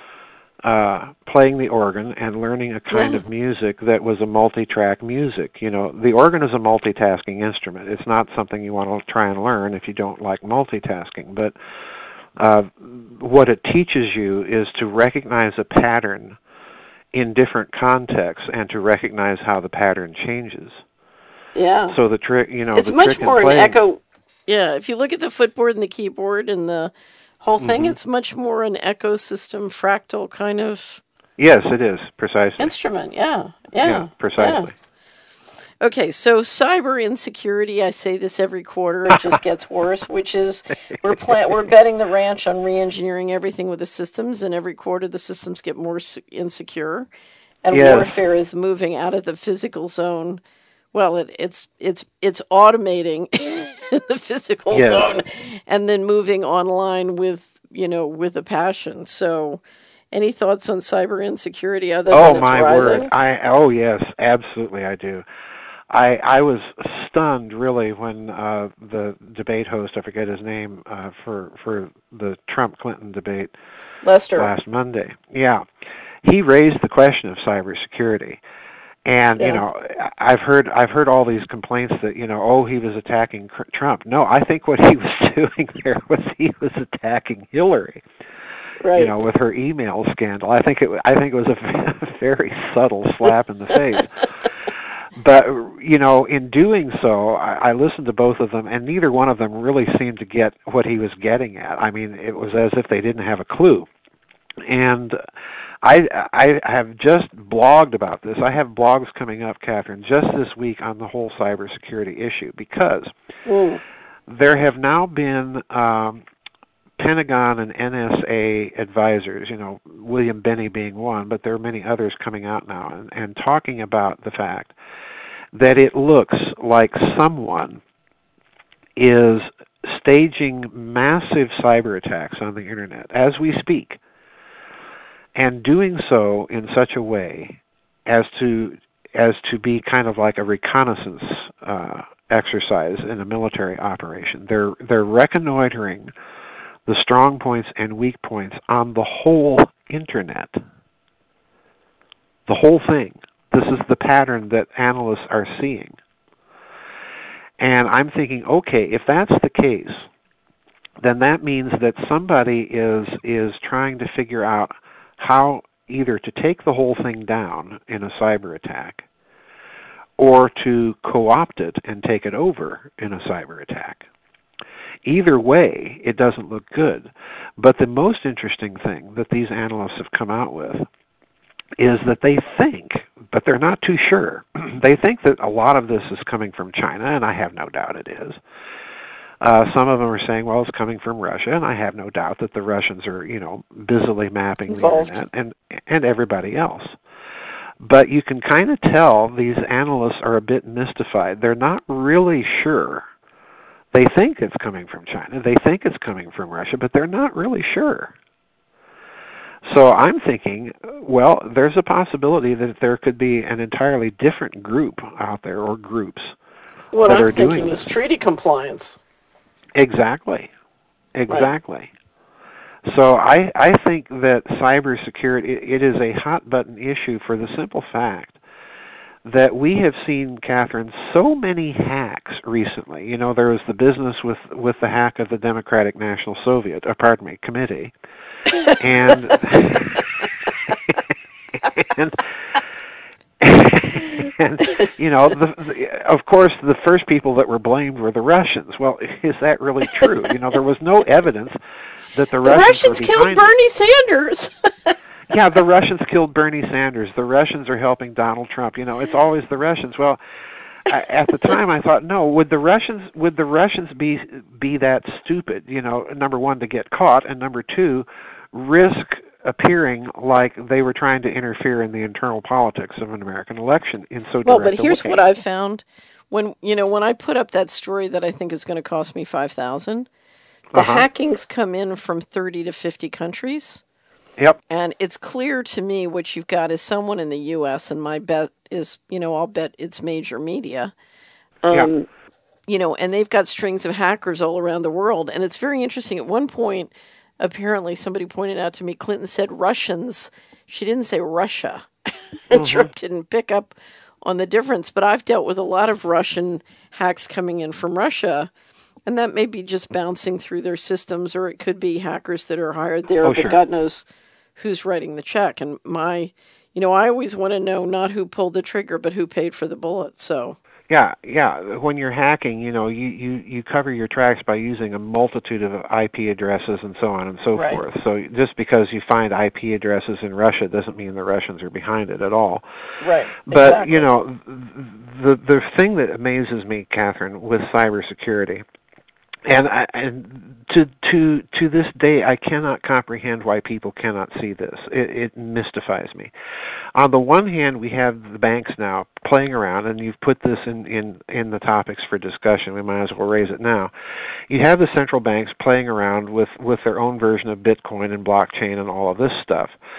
uh, playing the organ and learning a kind yeah. of music that was a multi-track music. You know, the organ is a multitasking instrument. It's not something you want to try and learn if you don't like multitasking, but Uh, what it teaches you is to recognize a pattern in different contexts and to recognize how the pattern changes. Yeah. So the trick, you know, it's the much trick more in an playing, echo. Yeah, if you look at the footboard and the keyboard and the whole thing, mm-hmm. it's much more an ecosystem, fractal kind of. Yes, it is precisely Instrument. Yeah. Yeah. Yeah, precisely. Yeah. Okay, so cyber insecurity, I say this every quarter, it just gets worse, which is we're plant, we're betting the ranch on re-engineering everything with the systems, and every quarter the systems get more insecure, and yes. warfare is moving out of the physical zone. Well, it, it's it's it's automating the physical yes. zone, and then moving online with, you know, with a passion. So, any thoughts on cyber insecurity other oh, than it's my rising? word! I oh yes, absolutely, I do. I I was stunned really when uh, the debate host, I forget his name, uh, for for the Trump-Clinton debate Lester. last Monday. Yeah, he raised the question of cybersecurity. And yeah. you know, I've heard I've heard all these complaints that you know, oh, he was attacking Trump. No, I think what he was doing there was he was attacking Hillary. Right. You know, with her email scandal. I think it I think it was a very subtle slap in the face. But you know, in doing so, I, I listened to both of them, and neither one of them really seemed to get what he was getting at. I mean, it was as if they didn't have a clue. And I, I have just blogged about this. I have blogs coming up, Catherine, just this week on the whole cybersecurity issue because mm. there have now been um, Pentagon and N S A advisors, you know, William Binney being one, but there are many others coming out now and, and talking about the fact that it looks like someone is staging massive cyber attacks on the Internet as we speak, and doing so in such a way as to as to be kind of like a reconnaissance uh, exercise in a military operation. They're they're reconnoitering the strong points and weak points on the whole Internet, the whole thing. This is the pattern that analysts are seeing. And I'm thinking, okay, if that's the case, then that means that somebody is is trying to figure out how either to take the whole thing down in a cyber attack or to co-opt it and take it over in a cyber attack. Either way, it doesn't look good. But the most interesting thing that these analysts have come out with is that they think, but they're not too sure, they think that a lot of this is coming from China, and I have no doubt it is. Uh, some of them are saying, well, it's coming from Russia, and I have no doubt that the Russians are, you know, busily mapping Involved. the Internet, and and everybody else. But you can kind of tell these analysts are a bit mystified. They're not really sure. They think it's coming from China. They think it's coming from Russia, but they're not really sure. So I'm thinking, well, there's a possibility that there could be an entirely different group out there, or groups, what that I'm are thinking doing is this. treaty compliance. Exactly. Exactly. Right. So I, I think that cybersecurity, it, it is a hot-button issue for the simple fact that we have seen, Catherine, so many hacks recently. You know, there was the business with, with the hack of the Democratic National Soviet, uh, pardon me, Committee. and, and and you know, the, the, of course, the first people that were blamed were the Russians. Well, is that really true? You know, there was no evidence that the, the Russians, Russians were killed behind Bernie it. Sanders. Yeah, the Russians killed Bernie Sanders. The Russians are helping Donald Trump. You know, it's always the Russians. Well, I, at the time, I thought, no, would the Russians would the Russians be be that stupid? You know, number one, to get caught, and number two, risk appearing like they were trying to interfere in the internal politics of an American election in so direct Well, but here's a way. what I've found. When you know, when I put up that story that I think is going to cost me five thousand, the uh-huh. hackings come in from thirty to fifty countries. Yep. And it's clear to me what you've got is someone in the U S, and my bet is, you know, I'll bet it's major media. Um, yeah. You know, and they've got strings of hackers all around the world. And it's very interesting. At one point, apparently somebody pointed out to me, Clinton said Russians. She didn't say Russia. And mm-hmm. Trump didn't pick up on the difference. But I've dealt with a lot of Russian hacks coming in from Russia. And that may be just bouncing through their systems, or it could be hackers that are hired there. Oh, but sure. God knows who's writing the check. And my, you know, I always want to know not who pulled the trigger, but who paid for the bullet. So. Yeah, yeah. When you're hacking, you know, you, you, you cover your tracks by using a multitude of I P addresses and so on and so right. forth. So just because you find I P addresses in Russia doesn't mean the Russians are behind it at all. Right. But, exactly. you know, the the thing that amazes me, Catherine, with cybersecurity, and I, and to to to this day, I cannot comprehend why people cannot see this. It, it mystifies me. On the one hand, we have the banks now playing around, and you've put this in, in, in the topics for discussion. We might as well raise it now. You have the central banks playing around with, with their own version of Bitcoin and blockchain and all of this stuff.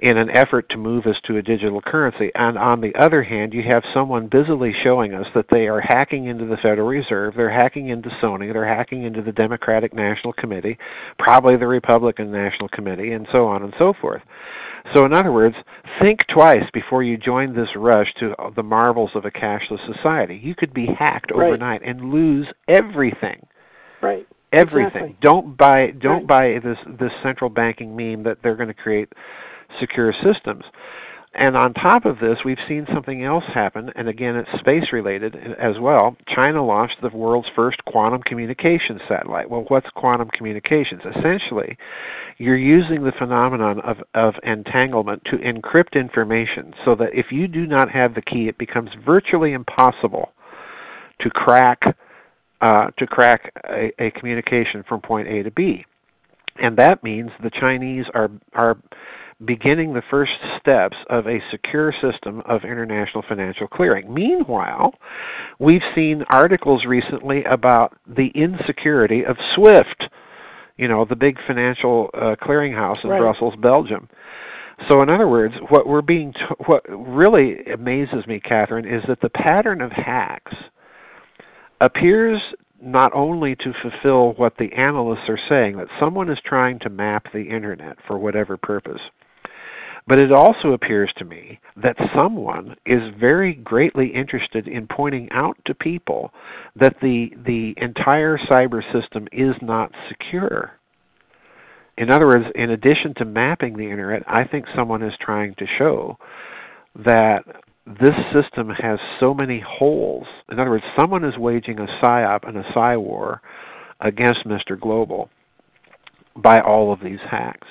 in an effort to move us to a digital currency. And on the other hand, you have someone busily showing us that they are hacking into the Federal Reserve, they're hacking into Sony, they're hacking into the Democratic National Committee, probably the Republican National Committee, and so on and so forth. So in other words, think twice before you join this rush to the marvels of a cashless society. You could be hacked Right. overnight and lose everything. Right. Everything. Exactly. Don't buy don't Right. buy this this central banking meme that they're going to create secure systems. And on top of this, we've seen something else happen, and again, it's space-related as well. China launched the world's first quantum communications satellite. Well, what's quantum communications? Essentially, you're using the phenomenon of, of entanglement to encrypt information so that if you do not have the key, it becomes virtually impossible to crack uh, to crack a, a communication from point A to B. And that means the Chinese are are beginning the first steps of a secure system of international financial clearing. Meanwhile, we've seen articles recently about the insecurity of SWIFT, you know, the big financial uh, clearinghouse in Right. Brussels, Belgium. So in other words, what we're being t- what really amazes me, Catherine, is that the pattern of hacks appears not only to fulfill what the analysts are saying, that someone is trying to map the internet for whatever purpose, but it also appears to me that someone is very greatly interested in pointing out to people that the the entire cyber system is not secure. In other words, in addition to mapping the internet, I think someone is trying to show that this system has so many holes. In other words, someone is waging a psyop and a psy war against Mister Global by all of these hacks,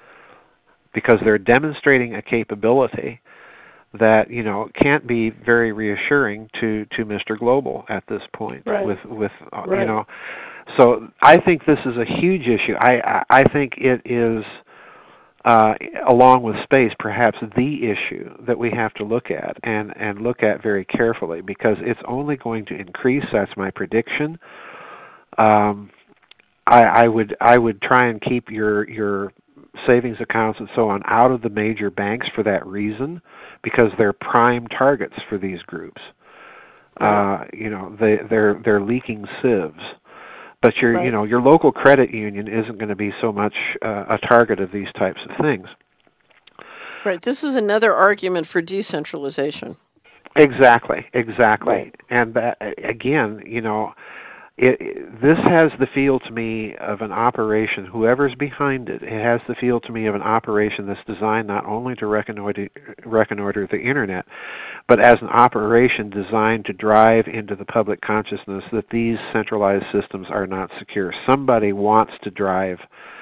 because they're demonstrating a capability that, you know, can't be very reassuring to, to Mister Global at this point. Right. With with uh, Right. you know, so I think this is a huge issue. I I, I think it is. Uh, along with space, perhaps the issue that we have to look at and, and look at very carefully, because it's only going to increase. That's my prediction. Um, I, I would I would try and keep your your savings accounts and so on out of the major banks for that reason, because they're prime targets for these groups. Uh, you know, they they're they're leaking sieves. But your, Right. you know, your local credit union isn't going to be so much uh, a target of these types of things. Right. This is another argument for decentralization. Exactly, exactly. Right. And that, again, you know, it, it, this has the feel to me of an operation, whoever's behind it, it has the feel to me of an operation that's designed not only to reconnoiter, reconnoiter the internet, but as an operation designed to drive into the public consciousness that these centralized systems are not secure. Somebody wants to drive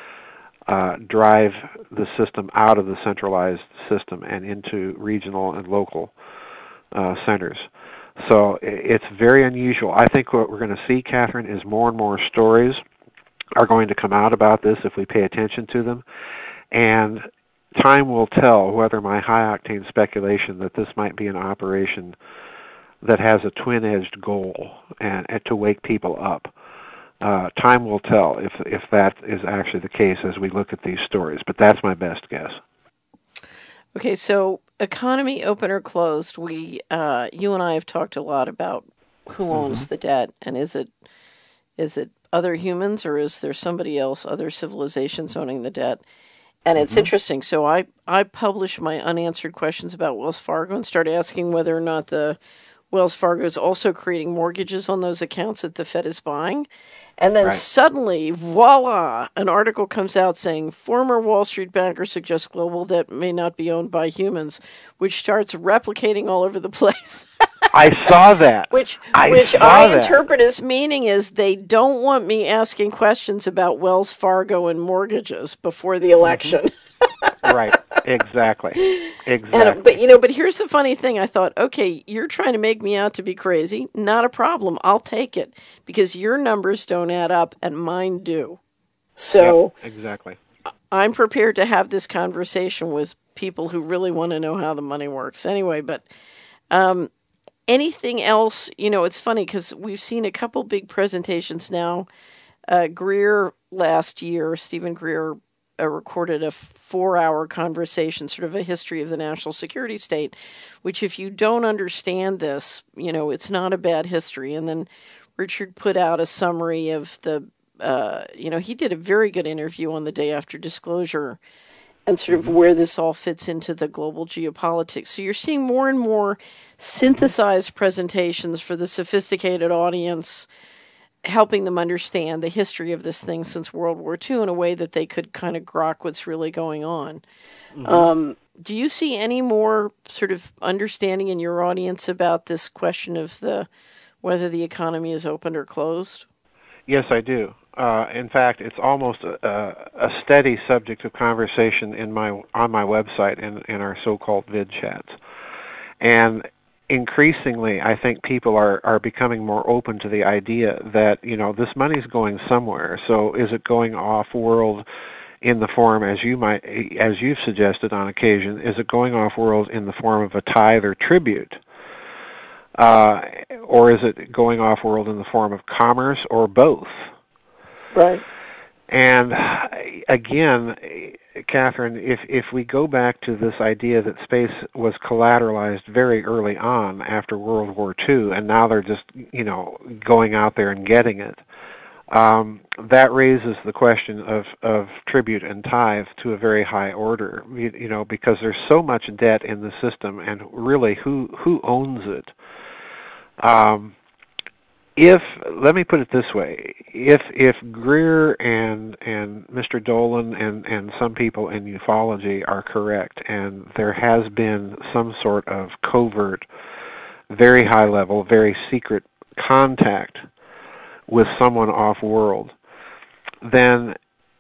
uh, drive the system out of the centralized system and into regional and local uh, centers. So it's very unusual. I think what we're going to see, Catherine, is more and more stories are going to come out about this if we pay attention to them. And time will tell whether my high-octane speculation that this might be an operation that has a twin-edged goal and, and to wake people up. Uh, time will tell if if that is actually the case as we look at these stories. But that's my best guess. Okay, so economy open or closed, we uh, you and I have talked a lot about who owns Mm-hmm. the debt, and is it is it other humans, or is there somebody else, other civilizations owning the debt? And it's Mm-hmm. interesting. So I I published my unanswered questions about Wells Fargo and started asking whether or not the Wells Fargo is also creating mortgages on those accounts that the Fed is buying. And then Right. suddenly, voila, an article comes out saying former Wall Street banker suggests global debt may not be owned by humans, which starts replicating all over the place. I saw that. Which I which saw I that. interpret as meaning is they don't want me asking questions about Wells Fargo and mortgages before the election. Right. Exactly. Exactly. And but you know, but here's the funny thing. I thought, okay, you're trying to make me out to be crazy. Not a problem. I'll take it because your numbers don't add up and mine do. So Yep, exactly. I'm prepared to have this conversation with people who really want to know how the money works. Anyway, but um, anything else? You know, it's funny because we've seen a couple big presentations now. Uh, Greer last year, Stephen Greer uh, recorded a four-hour conversation, sort of a history of the national security state, which if you don't understand this, you know, it's not a bad history. And then Richard put out a summary of the, uh, you know, he did a very good interview on the day after disclosure and sort of where this all fits into the global geopolitics. So you're seeing more and more synthesized presentations for the sophisticated audience, helping them understand the history of this thing since World War Two in a way that they could kind of grok what's really going on. Mm-hmm. Um, do you see any more sort of understanding in your audience about this question of the whether the economy is open or closed? Yes, I do. Uh, in fact, it's almost a, a steady subject of conversation in my on my website and in, in our so-called vid chats. And increasingly, I think people are, are becoming more open to the idea that, you know, this money's going somewhere. So is it going off-world in the form, as you might, as you've suggested on occasion, is it going off-world in the form of a tithe or tribute? Uh, or is it going off-world in the form of commerce, or both? Right. And again, Catherine, if if we go back to this idea that space was collateralized very early on after World War Two, and now they're just, you know, going out there and getting it, um, that raises the question of, of tribute and tithe to a very high order, you, you know, because there's so much debt in the system, and really, who who owns it? Um, If let me put it this way: if if Greer and and Mister Dolan and and some people in ufology are correct, and there has been some sort of covert, very high level, very secret contact with someone off world, then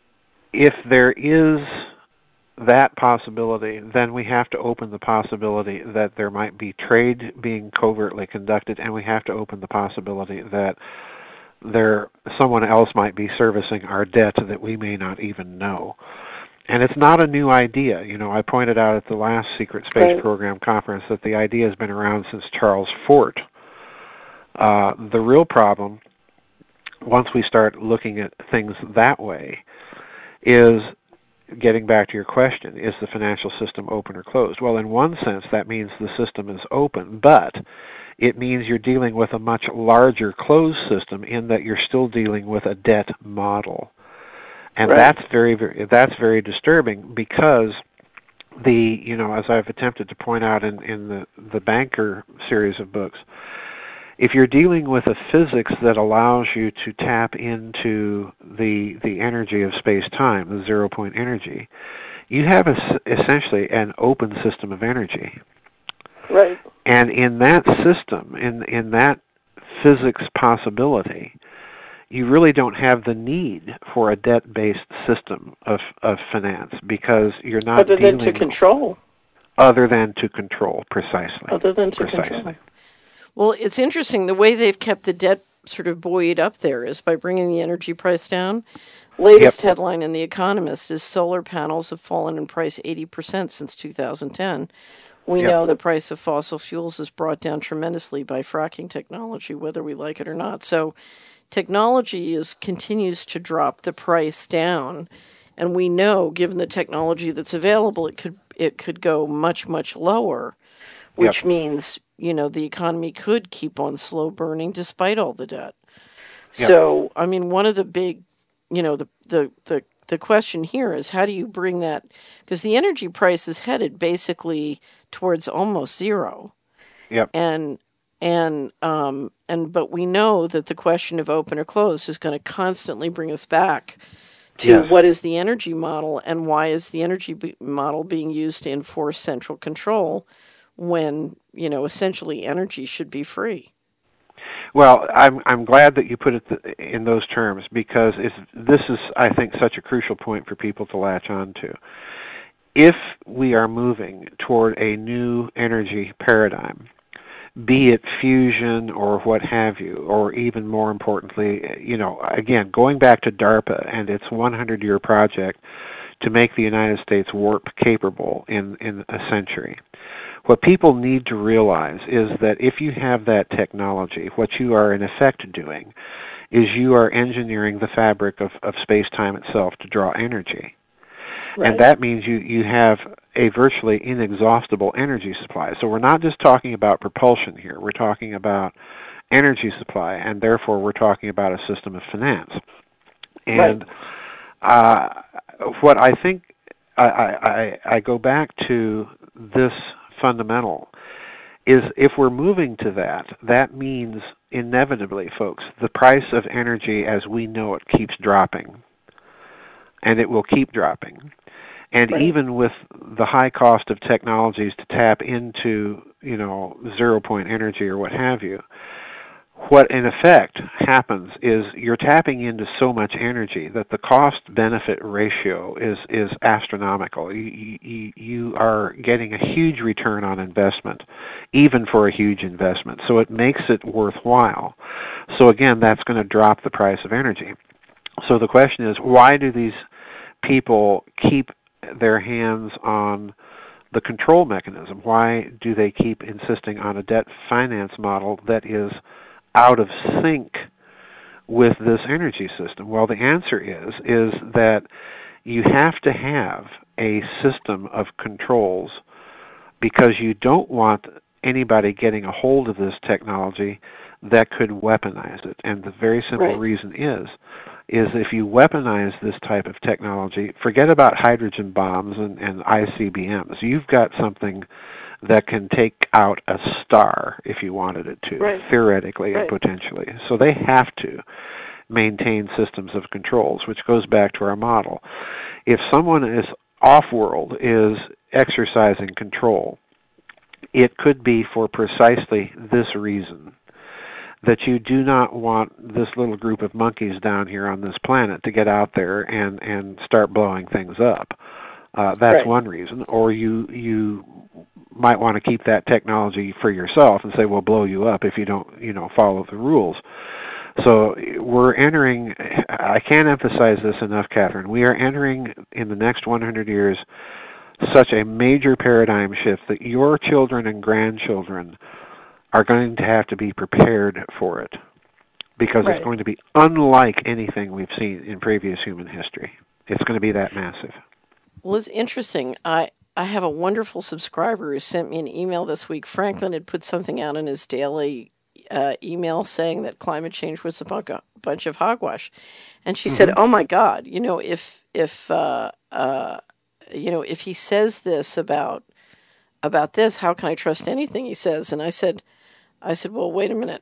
if there is that possibility, then we have to open the possibility that there might be trade being covertly conducted, and we have to open the possibility that there someone else might be servicing our debt that we may not even know. And it's not a new idea. You know, I pointed out at the last Secret Space right. Program conference that the idea has been around since Charles Fort. Uh, the real problem, once we start looking at things that way, is getting back to your question, is the financial system open or closed? Well, in one sense, that means the system is open, but it means you're dealing with a much larger closed system in that you're still dealing with a debt model. And right. that's very, very that's very disturbing, because the, you know, as I've attempted to point out in, in the, the Banker series of books, if you're dealing with a physics that allows you to tap into the the energy of space-time, the zero-point energy, you have a, essentially an open system of energy. Right. And in that system, in in that physics possibility, you really don't have the need for a debt-based system of, of finance, because you're not other than to control. Other than to control, precisely. Other than to precisely. control. Well, it's interesting. The way they've kept the debt sort of buoyed up there is by bringing the energy price down. Latest yep. headline in The Economist is solar panels have fallen in price eighty percent since two thousand ten. We yep. know the price of fossil fuels is brought down tremendously by fracking technology, whether we like it or not. So technology is continues to drop the price down. And we know, given the technology that's available, it could it could go much, much lower, which yep. means, you know, the economy could keep on slow burning despite all the debt. Yep. So, I mean, one of the big, you know, the, the, the, the question here is, how do you bring that? Because the energy price is headed basically towards almost zero. Yep. And, and, um, and, but we know that the question of open or closed is going to constantly bring us back to yes. what is the energy model, and why is the energy be- model being used to enforce central control when, you know, essentially energy should be free. Well, I'm I'm glad that you put it th- in those terms, because it's, this is, I think, such a crucial point for people to latch on to. If we are moving toward a new energy paradigm, be it fusion or what have you, or even more importantly, you know, again, going back to DARPA and its hundred-year project to make the United States warp capable in, in a century. What people need to realize is that if you have that technology, what you are in effect doing is you are engineering the fabric of, of space-time itself to draw energy. Right. And that means you, you have a virtually inexhaustible energy supply. So we're not just talking about propulsion here. We're talking about energy supply, and therefore we're talking about a system of finance. And right. uh, what I think, I, I, I go back to this fundamental, is if we're moving to that, that means inevitably, folks, the price of energy as we know it keeps dropping. And it will keep dropping. And right. even with the high cost of technologies to tap into, you know, zero-point energy or what have you, what in effect happens is you're tapping into so much energy that the cost-benefit ratio is, is astronomical. You, you, you are getting a huge return on investment, even for a huge investment. So it makes it worthwhile. So again, that's going to drop the price of energy. So the question is, why do these people keep their hands on the control mechanism? Why do they keep insisting on a debt finance model that is out of sync with this energy system? Well, the answer is is that you have to have a system of controls because you don't want anybody getting a hold of this technology that could weaponize it. And the very simple right. reason is is if you weaponize this type of technology, forget about hydrogen bombs and, and I C B Ms. You've got something that can take out a star if you wanted it to, right. theoretically right. and potentially. So they have to maintain systems of controls, which goes back to our model. If someone is off-world is exercising control, it could be for precisely this reason, that you do not want this little group of monkeys down here on this planet to get out there and, and start blowing things up. Uh, that's right. one reason. Or you you might want to keep that technology for yourself and say, we'll blow you up if you don't, you know, follow the rules. So we're entering, I can't emphasize this enough, Catherine, we are entering in the next one hundred years such a major paradigm shift that your children and grandchildren are going to have to be prepared for it, because right. it's going to be unlike anything we've seen in previous human history. It's going to be that massive. Well, it's interesting. I, I have a wonderful subscriber who sent me an email this week. Franklin had put something out in his daily uh, email saying that climate change was a bunch of, bunch of hogwash. And she mm-hmm. said, oh, my God, you know, if, if uh, uh, you know, if he says this about about this, how can I trust anything he says? And I said, I said, well, wait a minute.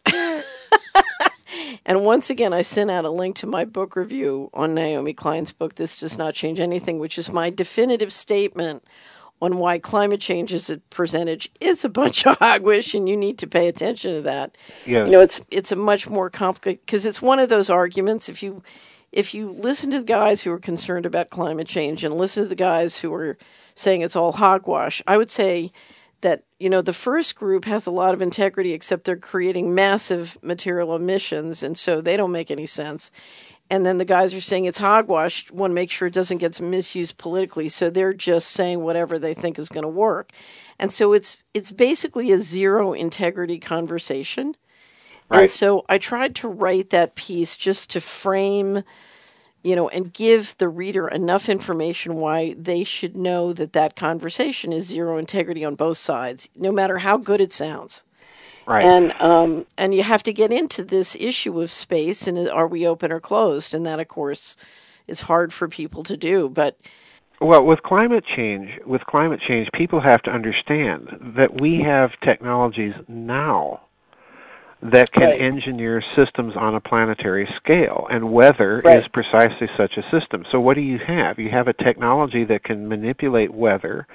And once again, I sent out a link to my book review on Naomi Klein's book, This Does Not Change Anything, which is my definitive statement on why climate change as a percentage is a bunch of hogwash, and you need to pay attention to that. Yes. You know, it's it's a much more complicated, because it's one of those arguments. If you if you listen to the guys who are concerned about climate change and listen to the guys who are saying it's all hogwash, I would say that, you know, the first group has a lot of integrity, except they're creating massive material emissions, and so they don't make any sense. And then the guys are saying it's hogwash, want to make sure it doesn't get misused politically, so they're just saying whatever they think is going to work. And so it's it's basically a zero integrity conversation. Right. And so I tried to write that piece just to frame, you know, and give the reader enough information why they should know that that conversation is zero integrity on both sides, no matter how good it sounds. Right. And um, and you have to get into this issue of space, and are we open or closed? And that, of course, is hard for people to do. But well, with climate change, with climate change, people have to understand that we have technologies now that can right. engineer systems on a planetary scale, and weather right. is precisely such a system. So what do you have? You have a technology that can manipulate weather,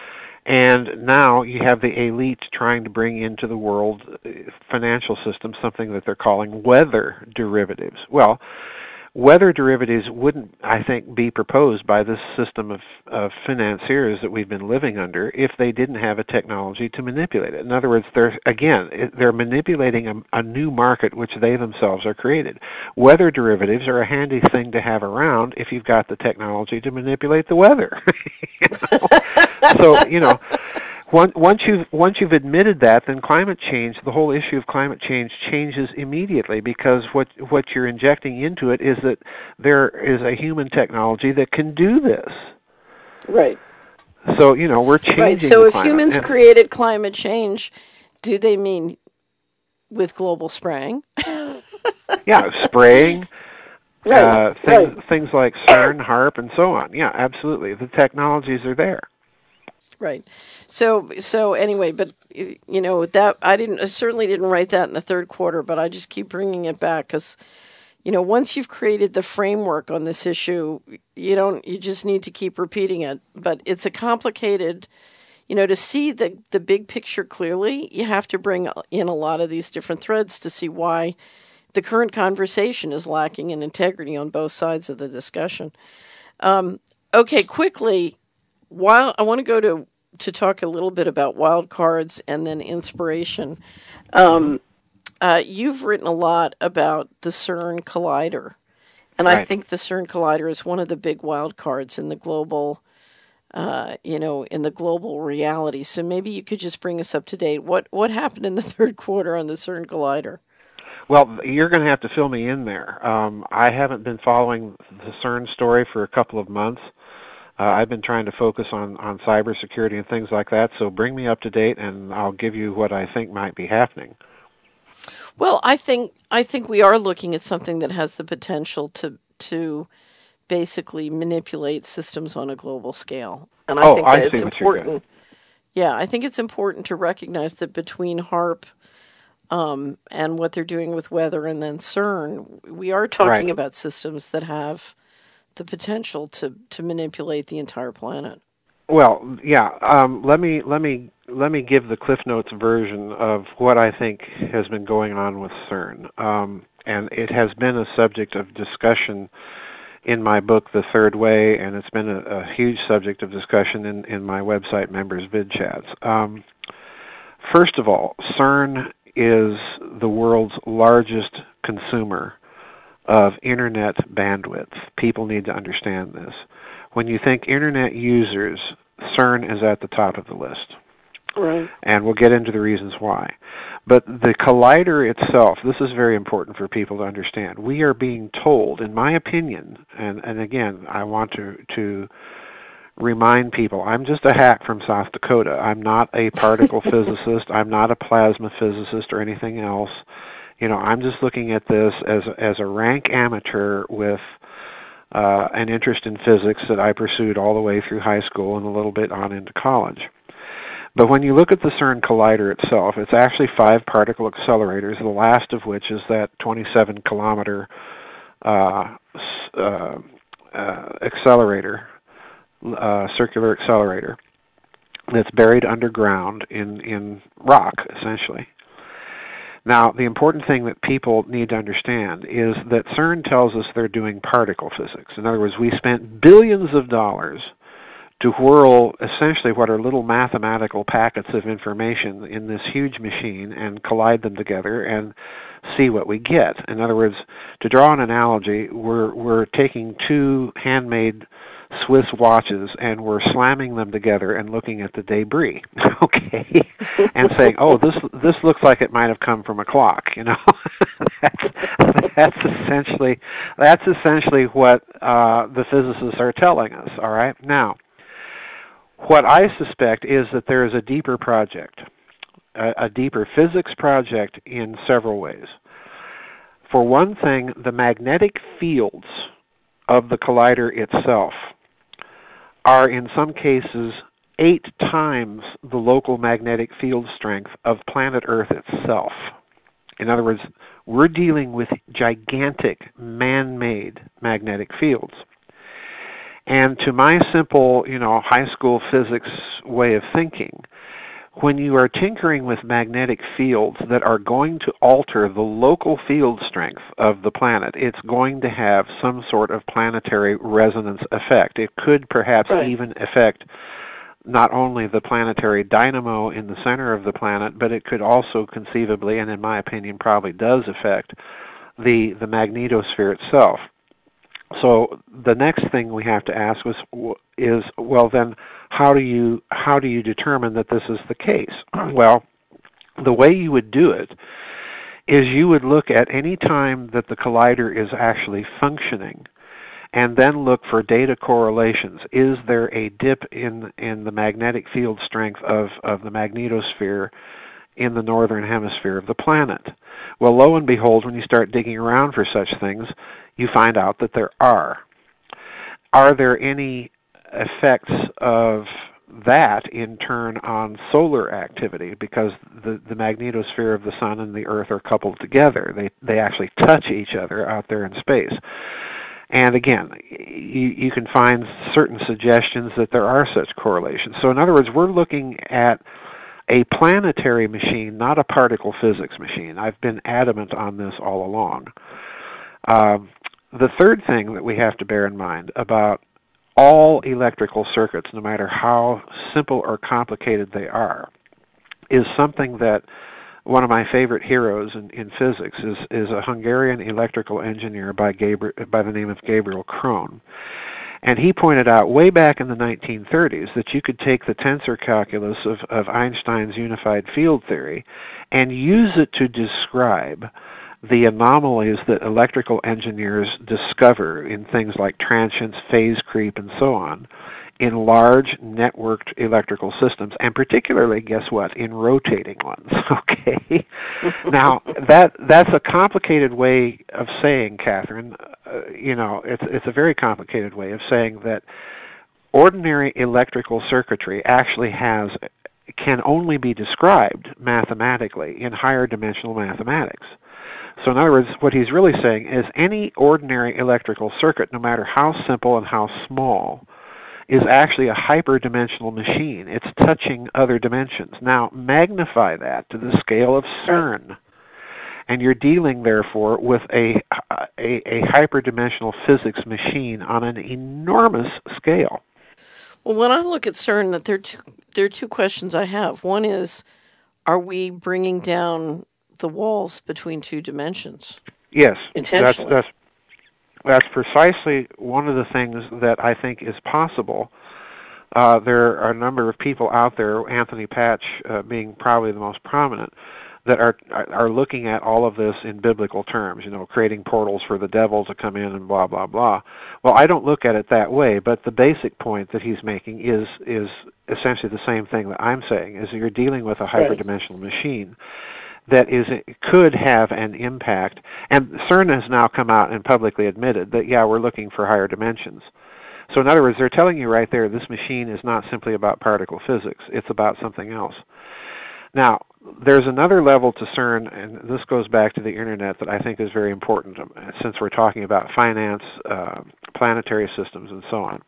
and now you have the elite trying to bring into the world financial system something that they're calling weather derivatives. Well, weather derivatives wouldn't, I think, be proposed by this system of, of financiers that we've been living under if they didn't have a technology to manipulate it. In other words, they're again, they're manipulating a, a new market which they themselves are created. Weather derivatives are a handy thing to have around if you've got the technology to manipulate the weather. you know? So, you know, Once you've, once you've admitted that, then climate change, the whole issue of climate change changes immediately, because what, what you're injecting into it is that there is a human technology that can do this. Right. So, you know, we're changing Right. So the if climate. humans And, created climate change, do they mean with global spraying? yeah, spraying, Right. uh, things Right. things like CERN, HARP, and so on. Yeah, absolutely. The technologies are there. Right. So so anyway, but you know that I didn't I certainly didn't write that in the third quarter, but I just keep bringing it back because you know once you've created the framework on this issue, you don't you just need to keep repeating it. But it's a complicated, you know, to see the the big picture clearly, you have to bring in a lot of these different threads to see why the current conversation is lacking in integrity on both sides of the discussion. Um, okay, quickly. While I want to go to to talk a little bit about wild cards and then inspiration. Mm-hmm. Um, uh, you've written a lot about the CERN collider, and I Right. think the CERN collider is one of the big wild cards in the global, uh, you know, in the global reality. So maybe you could just bring us up to date. What what happened in the third quarter on the CERN collider? Well, you're going to have to fill me in there. Um, I haven't been following the CERN story for a couple of months. Uh, I've been trying to focus on, on cybersecurity and things like that, so bring me up to date and I'll give you what I think might be happening. Well, I think I think we are looking at something that has the potential to to basically manipulate systems on a global scale. And I Oh, think that I it's see what you're doing. important. Yeah, I think it's important to recognize that between HARP um, and what they're doing with weather and then CERN, we are Right. talking about systems that have the potential to, to manipulate the entire planet. Well, yeah. Um, let me let me let me give the Cliff Notes version of what I think has been going on with CERN, um, and it has been a subject of discussion in my book, The Third Way, and it's been a, a huge subject of discussion in, in my website members' vid chats. Um, first of all, CERN is the world's largest consumer of internet bandwidth. People need to understand this. When you think internet users, CERN is at the top of the list. Right. And we'll get into the reasons why. But the collider itself, this is very important for people to understand. We are being told, in my opinion, and, and again, I want to, to remind people, I'm just a hack from South Dakota. I'm not a particle physicist. I'm not a plasma physicist or anything else. You know, I'm just looking at this as as a rank amateur with uh, an interest in physics that I pursued all the way through high school and a little bit on into college. But when you look at the CERN collider itself, it's actually five particle accelerators, the last of which is that twenty-seven kilometer uh, uh, uh, accelerator, uh, circular accelerator, that's buried underground in, in rock, essentially. Now, the important thing that people need to understand is that CERN tells us they're doing particle physics. In other words, we spent billions of dollars to whirl essentially what are little mathematical packets of information in this huge machine and collide them together and see what we get. In other words, to draw an analogy, we're we're taking two handmade Swiss watches and we're slamming them together and looking at the debris, okay, and saying, "Oh, this this looks like it might have come from a clock." You know, that's, that's essentially that's essentially what uh, the physicists are telling us. All right, now. What I suspect is that there is a deeper project, a, a deeper physics project in several ways. For one thing, the magnetic fields of the collider itself are in some cases eight times the local magnetic field strength of planet Earth itself. In other words, we're dealing with gigantic man-made magnetic fields. And to my simple, you know, high school physics way of thinking, when you are tinkering with magnetic fields that are going to alter the local field strength of the planet, it's going to have some sort of planetary resonance effect. It could perhaps Right. even affect not only the planetary dynamo in the center of the planet, but it could also conceivably, and in my opinion probably does affect, the, the magnetosphere itself. So the next thing we have to ask was, is, well, then how do you how do you determine that this is the case? Well, the way you would do it is you would look at any time that the collider is actually functioning, and then look for data correlations. Is there a dip in in the magnetic field strength of, of the magnetosphere in the northern hemisphere of the planet? Well, lo and behold, when you start digging around for such things, you find out that there are. Are there any effects of that in turn on solar activity? Because the, the magnetosphere of the sun and the earth are coupled together. They they actually touch each other out there in space. And again, you, you can find certain suggestions that there are such correlations. So in other words, we're looking at a planetary machine, not a particle physics machine. I've been adamant on this all along. Um, the third thing that we have to bear in mind about all electrical circuits, no matter how simple or complicated they are, is something that one of my favorite heroes in, in physics is, is a Hungarian electrical engineer by, Gabriel, by the name of Gabriel Krohn. And he pointed out way back in the nineteen thirties that you could take the tensor calculus of, of Einstein's unified field theory and use it to describe the anomalies that electrical engineers discover in things like transients, phase creep, and so on, in large networked electrical systems, and particularly, guess what, in rotating ones, okay? Now, that that's a complicated way of saying, Catherine, uh, you know, it's, it's a very complicated way of saying that ordinary electrical circuitry actually has, can only be described mathematically in higher dimensional mathematics. So in other words, what he's really saying is any ordinary electrical circuit, no matter how simple and how small, is actually a hyperdimensional machine. It's touching other dimensions. Now, magnify that to the scale of CERN, and you're dealing, therefore, with a, a, a hyperdimensional physics machine on an enormous scale. Well, when I look at CERN, there are two, there are two questions I have. One is, are we bringing down the walls between two dimensions? Yes, intentionally. That's, that's That's precisely one of the things that I think is possible. Uh, there are a number of people out there, Anthony Patch uh, being probably the most prominent, that are are looking at all of this in biblical terms, you know, creating portals for the devil to come in and blah, blah, blah. Well, I don't look at it that way, but the basic point that he's making is is essentially the same thing that I'm saying, is that you're dealing with a hyperdimensional right. machine that is could have an impact. And CERN has now come out and publicly admitted that, yeah, we're looking for higher dimensions. So in other words, they're telling you right there, this machine is not simply about particle physics. It's about something else. Now, there's another level to CERN, and this goes back to the Internet, that I think is very important, since we're talking about finance, uh, planetary systems, and so on.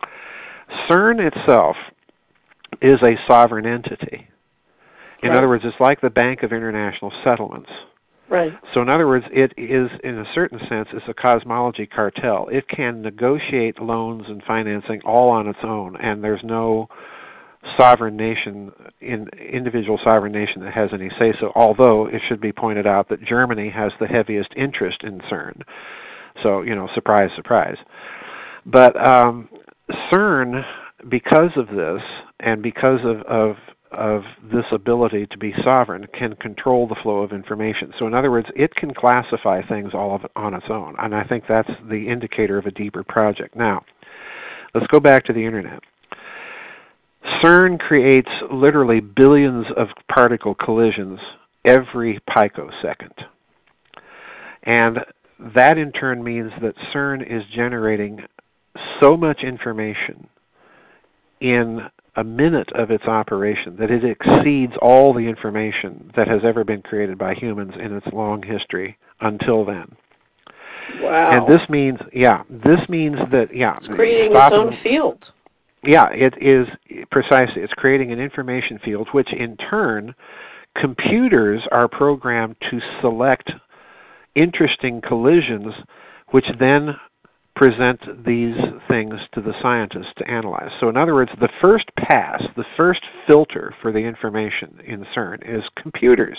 CERN itself is a sovereign entity. In right. other words, it's like the Bank of International Settlements. Right. So in other words, it is, in a certain sense, it's a cosmology cartel. It can negotiate loans and financing all on its own, and there's no sovereign nation, in individual sovereign nation that has any say-so, although it should be pointed out that Germany has the heaviest interest in CERN. So, you know, surprise, surprise. But um, CERN, because of this, and because of, of of this ability to be sovereign, can control the flow of information. So in other words, it can classify things all of it on its own, and I think that's the indicator of a deeper project. Now, let's go back to the Internet. CERN creates literally billions of particle collisions every picosecond. And that in turn means that CERN is generating so much information in a minute of its operation that it exceeds all the information that has ever been created by humans in its long history until then. Wow. And this means, yeah, this means that, yeah. It's creating its own field. Yeah, it is precisely. It's creating an information field, which in turn, computers are programmed to select interesting collisions, which then present these things to the scientists to analyze. So in other words, the first pass, the first filter for the information in CERN is computers.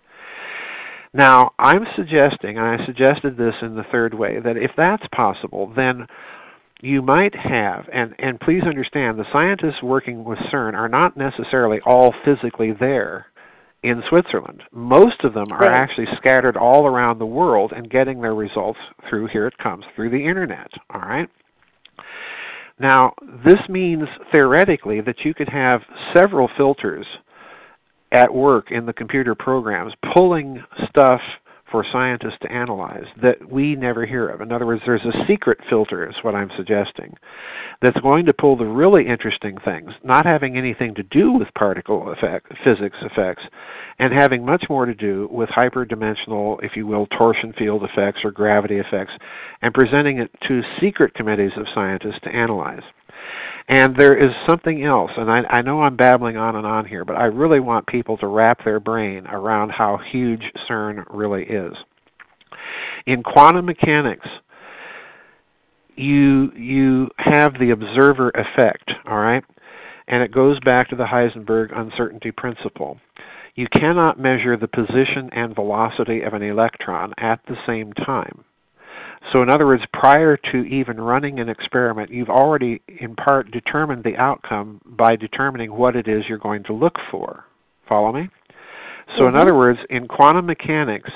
Now, I'm suggesting, and I suggested this in the third way, that if that's possible, then you might have, and, and please understand, the scientists working with CERN are not necessarily all physically there in Switzerland. Most of them are Right. actually scattered all around the world and getting their results through, here it comes, through the internet, all right? Now, this means theoretically that you could have several filters at work in the computer programs pulling stuff for scientists to analyze that we never hear of. In other words, there's a secret filter, is what I'm suggesting, that's going to pull the really interesting things, not having anything to do with particle effect, physics effects, and having much more to do with hyperdimensional, if you will, torsion field effects or gravity effects, and presenting it to secret committees of scientists to analyze. And there is something else, and I, I know I'm babbling on and on here, but I really want people to wrap their brain around how huge CERN really is. In quantum mechanics, you you have the observer effect, all right? And it goes back to the Heisenberg uncertainty principle. You cannot measure the position and velocity of an electron at the same time. So in other words, prior to even running an experiment, you've already in part determined the outcome by determining what it is you're going to look for. Follow me? So mm-hmm. in other words, in quantum mechanics,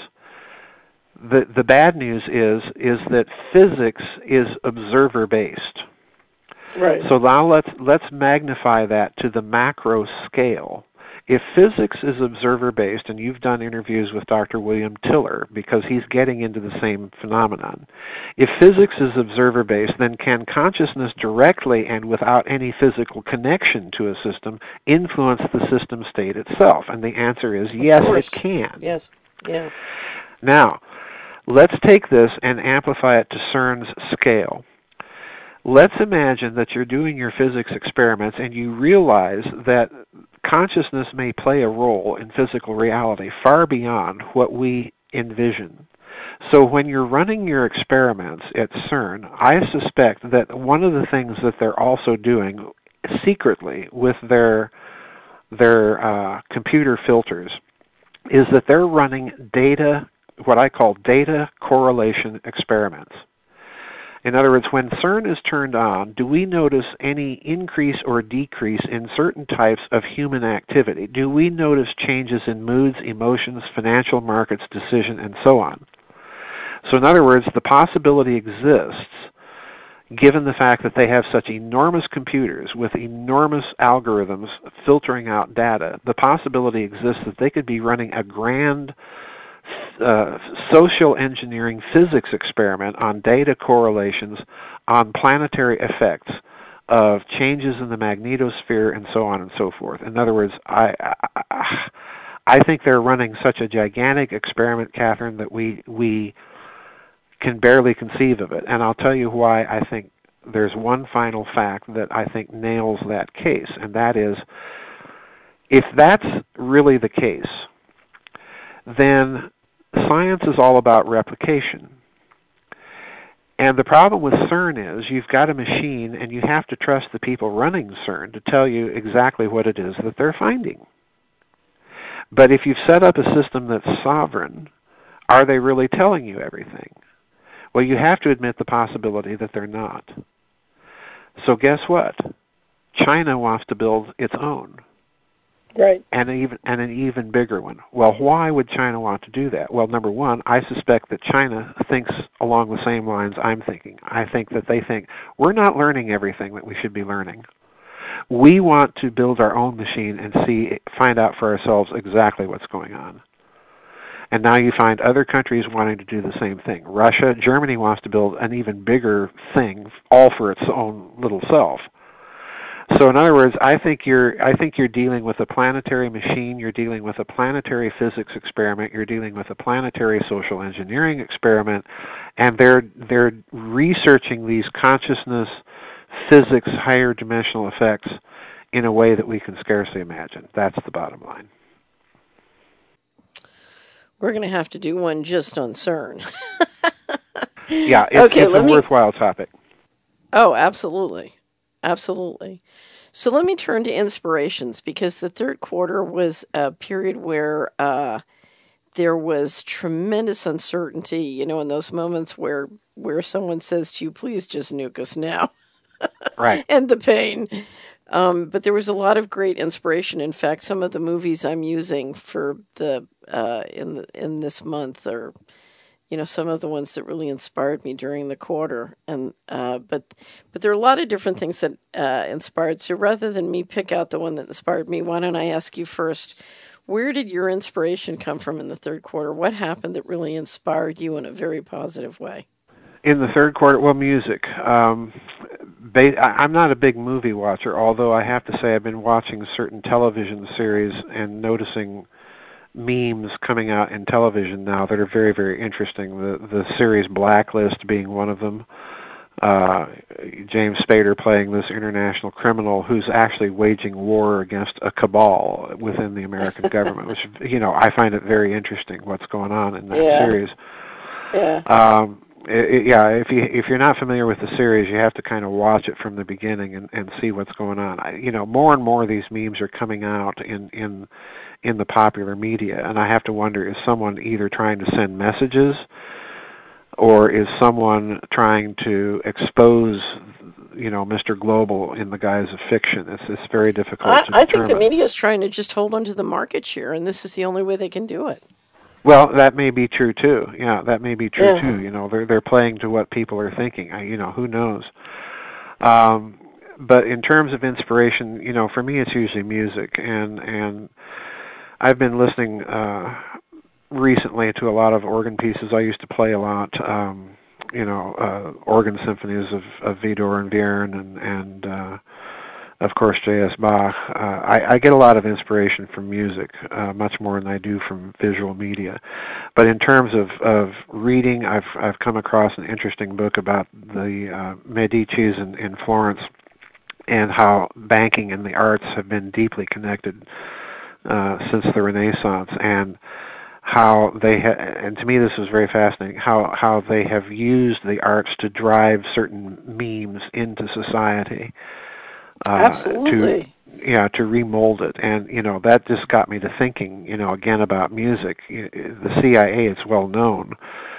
the the bad news is is that physics is observer based. Right. So now let's let's magnify that to the macro scale. If physics is observer-based, and you've done interviews with Doctor William Tiller because he's getting into the same phenomenon, if physics is observer-based, then can consciousness directly and without any physical connection to a system influence the system state itself? And the answer is yes, it can. Yes, yeah. Now, let's take this and amplify it to CERN's scale. Let's imagine that you're doing your physics experiments and you realize that consciousness may play a role in physical reality far beyond what we envision. So when you're running your experiments at CERN, I suspect that one of the things that they're also doing secretly with their their uh, computer filters is that they're running data, what I call data correlation experiments. In other words, when CERN is turned on, do we notice any increase or decrease in certain types of human activity? Do we notice changes in moods, emotions, financial markets, decision, and so on? So in other words, the possibility exists, given the fact that they have such enormous computers with enormous algorithms filtering out data, the possibility exists that they could be running a grand Uh, social engineering physics experiment on data correlations on planetary effects of changes in the magnetosphere and so on and so forth. In other words, I, I, I think they're running such a gigantic experiment, Catherine, that we we can barely conceive of it. And I'll tell you why I think there's one final fact that I think nails that case, and that is, if that's really the case, then science is all about replication. And the problem with CERN is you've got a machine and you have to trust the people running CERN to tell you exactly what it is that they're finding. But if you've set up a system that's sovereign, are they really telling you everything? Well, you have to admit the possibility that they're not. So guess what? China wants to build its own. Right. And an even and an even bigger one. Well, why would China want to do that? Well, number one, I suspect that China thinks along the same lines I'm thinking. I think that they think we're not learning everything that we should be learning. We want to build our own machine and see, find out for ourselves exactly what's going on. And now you find other countries wanting to do the same thing. Russia, Germany wants to build an even bigger thing, all for its own little self. So in other words, I think you're I think you're dealing with a planetary machine, you're dealing with a planetary physics experiment, you're dealing with a planetary social engineering experiment, and they're they're researching these consciousness physics higher dimensional effects in a way that we can scarcely imagine. That's the bottom line. We're going to have to do one just on CERN. Yeah, it's, okay, it's a me... worthwhile topic. Oh, absolutely. Absolutely. So let me turn to inspirations, because the third quarter was a period where uh, there was tremendous uncertainty, you know, in those moments where, where someone says to you, please just nuke us now. Right. And the pain. Um, but there was a lot of great inspiration. In fact, some of the movies I'm using for the uh, in the, in this month are, you know, some of the ones that really inspired me during the quarter. And uh, but but there are a lot of different things that uh, inspired. So rather than me pick out the one that inspired me, why don't I ask you first? Where did your inspiration come from in the third quarter? What happened that really inspired you in a very positive way? In the third quarter, well, music. Um, ba- I- I'm not a big movie watcher, although I have to say I've been watching certain television series and noticing memes coming out in television now that are very, very interesting. The the series Blacklist being one of them. Uh, James Spader playing this international criminal who's actually waging war against a cabal within the American government, which, you know, I find it very interesting what's going on in that Yeah. series. Yeah. Um, it, it, yeah, if you if you're not familiar with the series, you have to kind of watch it from the beginning and, and see what's going on. I, you know, more and more of these memes are coming out in in in the popular media, and I have to wonder: is someone either trying to send messages, or is someone trying to expose, you know, Mister Global in the guise of fiction? It's it's very difficult I, to I think the determine. media is trying to just hold on to the market share, and this is the only way they can do it. Well, that may be true too. Yeah, that may be true Yeah. too. You know, they're they're playing to what people are thinking. I, you know, who knows? Um, but in terms of inspiration, you know, for me, it's usually music, and and I've been listening uh, recently to a lot of organ pieces. I used to play a lot. Um, you know, uh, organ symphonies of, of Widor and Vierne, and and uh, of course, J S. Bach. Uh, I, I get a lot of inspiration from music, uh, much more than I do from visual media. But in terms of, of reading, I've I've come across an interesting book about the uh, Medicis in, in Florence and how banking and the arts have been deeply connected uh, since the Renaissance, and how they ha- and to me this was very fascinating, how how they have used the arts to drive certain memes into society. Uh, to Absolutely. yeah to remold it, and you know that just got me to thinking, you know, again about music. The C I A, it's well known,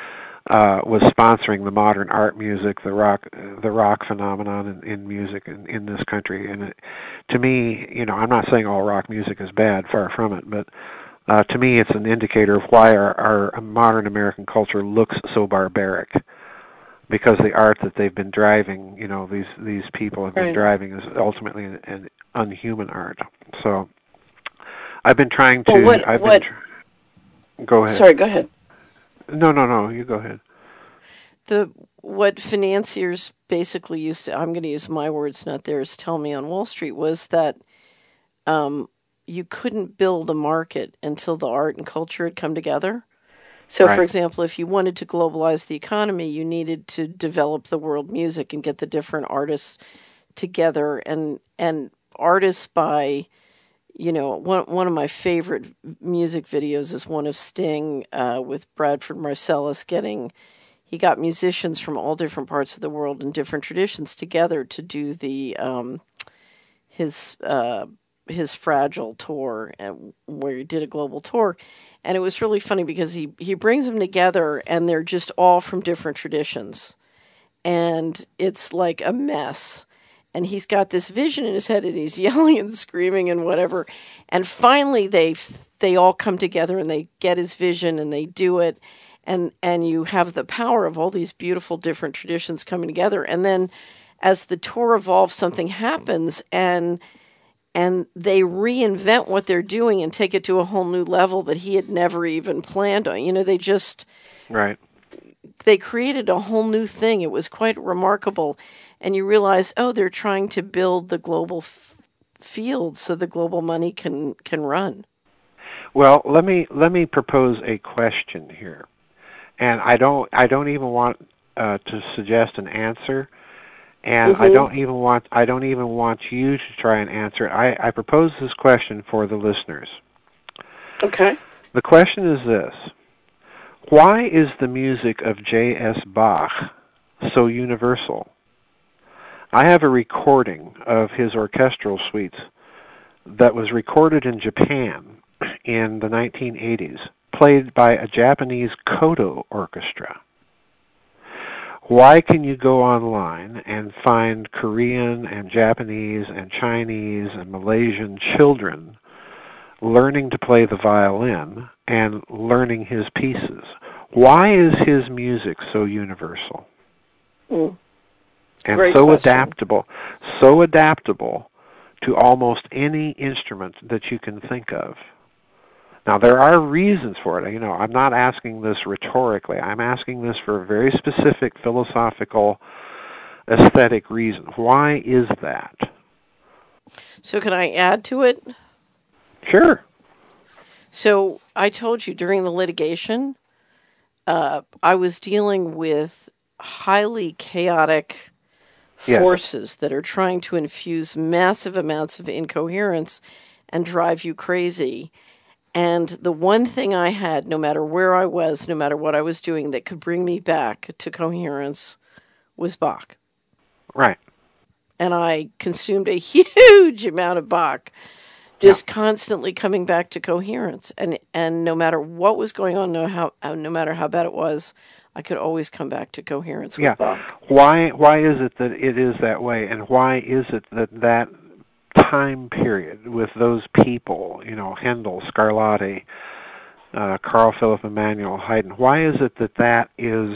uh, was sponsoring the modern art music, the rock the rock phenomenon in, in music in, in this country. And it, to me, you know, I'm not saying all rock music is bad, far from it, but uh, to me, it's an indicator of why our, our modern American culture looks so barbaric. Because the art that they've been driving, you know, these these people have been Right. driving is ultimately an, an unhuman art. So I've been trying Well, to. what I've been. what? Tr- go ahead. Sorry, go ahead. No, no, no. You go ahead. The what financiers basically used to, I'm going to use my words, not theirs, tell me on Wall Street was that um, you couldn't build a market until the art and culture had come together. So, for Right. example, if you wanted to globalize the economy, you needed to develop the world music and get the different artists together, and and artists by, you know, one one of my favorite music videos is one of Sting uh, with Bradford Marsalis getting. He got musicians from all different parts of the world and different traditions together to do the um, his uh, his Fragile tour, and where he did a global tour, and it was really funny because he he brings them together and they're just all from different traditions, and it's like a mess. And he's got this vision in his head, and he's yelling and screaming and whatever. And finally, they they all come together and they get his vision and they do it. And and you have the power of all these beautiful different traditions coming together. And then, as the tour evolves, something happens, and and they reinvent what they're doing and take it to a whole new level that he had never even planned on. You know, they just Right. they created a whole new thing. It was quite remarkable. And you realize, oh, they're trying to build the global f- field so the global money can can run. Well, let me let me propose a question here, and I don't I don't even want uh, to suggest an answer, and I Mm-hmm. don't even want I don't even want you to try and answer it. I, I propose this question for the listeners. Okay. The question is this: why is the music of J S. Bach so universal? I have a recording of his orchestral suites that was recorded in Japan in the nineteen eighties, played by a Japanese koto orchestra. Why can you go online and find Korean and Japanese and Chinese and Malaysian children learning to play the violin and learning his pieces? Why is his music so universal? Mm. And Great so question. adaptable, so adaptable to almost any instrument that you can think of. Now, there are reasons for it. You know, I'm not asking this rhetorically. I'm asking this for a very specific philosophical, aesthetic reason. Why is that? So can I add to it? Sure. So I told you during the litigation, uh, I was dealing with highly chaotic forces yes. that are trying to infuse massive amounts of incoherence and drive you crazy. And the one thing I had, no matter where I was, no matter what I was doing, that could bring me back to coherence was Bach. Right. And I consumed a huge amount of Bach, just yeah. constantly coming back to coherence. And and no matter what was going on, no how no matter how bad it was, I could always come back to coherence with yeah. Bach. Why why is it that it is that way? And why is it that that time period with those people, you know, Handel, Scarlatti, uh, Carl Philipp Emanuel, Haydn, why is it that that is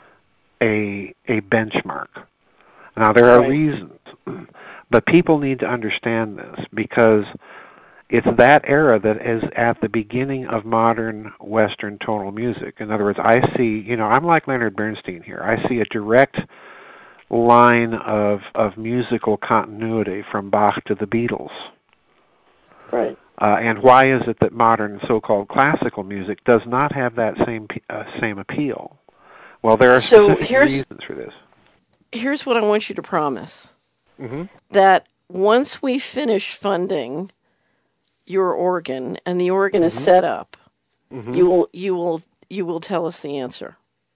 a a benchmark? Now, there are right. reasons, but people need to understand this because it's that era that is at the beginning of modern Western tonal music. In other words, I see, you know, I'm like Leonard Bernstein here. I see a direct line of of musical continuity from Bach to the Beatles. Right. Uh, and why is it that modern so-called classical music does not have that same uh, same appeal? Well, there are so specific here's, reasons for this. Here's what I want you to promise. Mm-hmm. That once we finish funding your organ and the organ mm-hmm. is set up, mm-hmm. you will you will you will tell us the answer.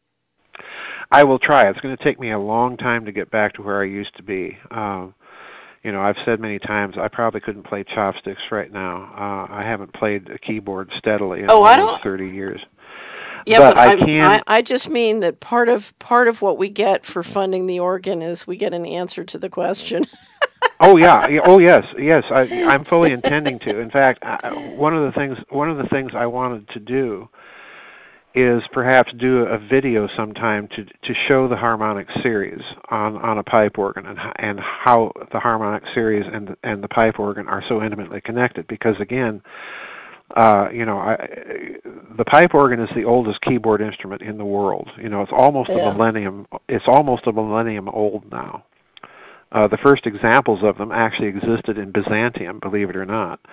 I will try. It's going to take me a long time to get back to where I used to be. Um, you know, I've said many times I probably couldn't play chopsticks right now. Uh, I haven't played a keyboard steadily in oh, almost I don't... thirty years. Yeah, but, but I I'm, can. I, I just mean that part of part of what we get for funding the organ is we get an answer to the question. Oh yeah. Oh yes. Yes. I, I'm fully intending to. In fact, I, one of the things one of the things I wanted to do is perhaps do a video sometime to to show the harmonic series on, on a pipe organ and and how the harmonic series and the, and the pipe organ are so intimately connected. Because again, uh, you know, I, the pipe organ is the oldest keyboard instrument in the world. You know, it's almost yeah. a millennium. It's almost a millennium old now. Uh, the first examples of them actually existed in Byzantium, believe it or not.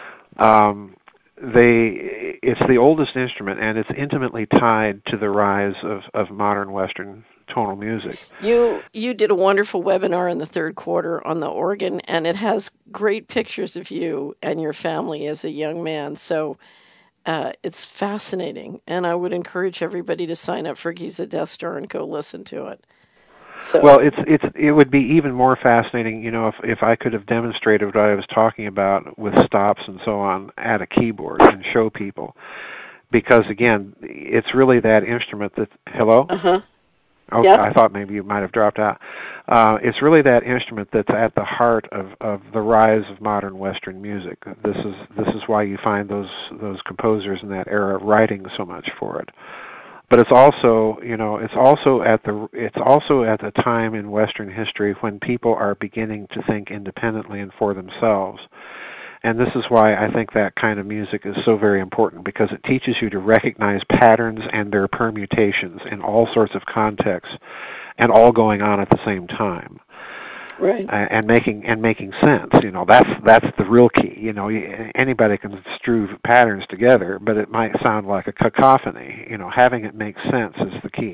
Um, they, it's the oldest instrument, and it's intimately tied to the rise of, of modern Western tonal music. You you did a wonderful webinar in the third quarter on the organ, and it has great pictures of you and your family as a young man. So uh, it's fascinating, and I would encourage everybody to sign up for Giza Death Star and go listen to it. So. Well, it's it's it would be even more fascinating, you know, if if I could have demonstrated what I was talking about with stops and so on at a keyboard and show people, because again, it's really that instrument that. Hello. Uh huh. Oh, yeah. I thought maybe you might have dropped out. Uh, it's really that instrument that's at the heart of, of the rise of modern Western music. This is this is why you find those those composers in that era writing so much for it. But it's also, you know, it's also at the it's also at the time in Western history when people are beginning to think independently and for themselves. And this is why I think that kind of music is so very important, because it teaches you to recognize patterns and their permutations in all sorts of contexts, and all going on at the same time. Right. And making and making sense. You know, that's that's the real key. You know, anybody can strew patterns together, but it might sound like a cacophony. You know, having it make sense is the key.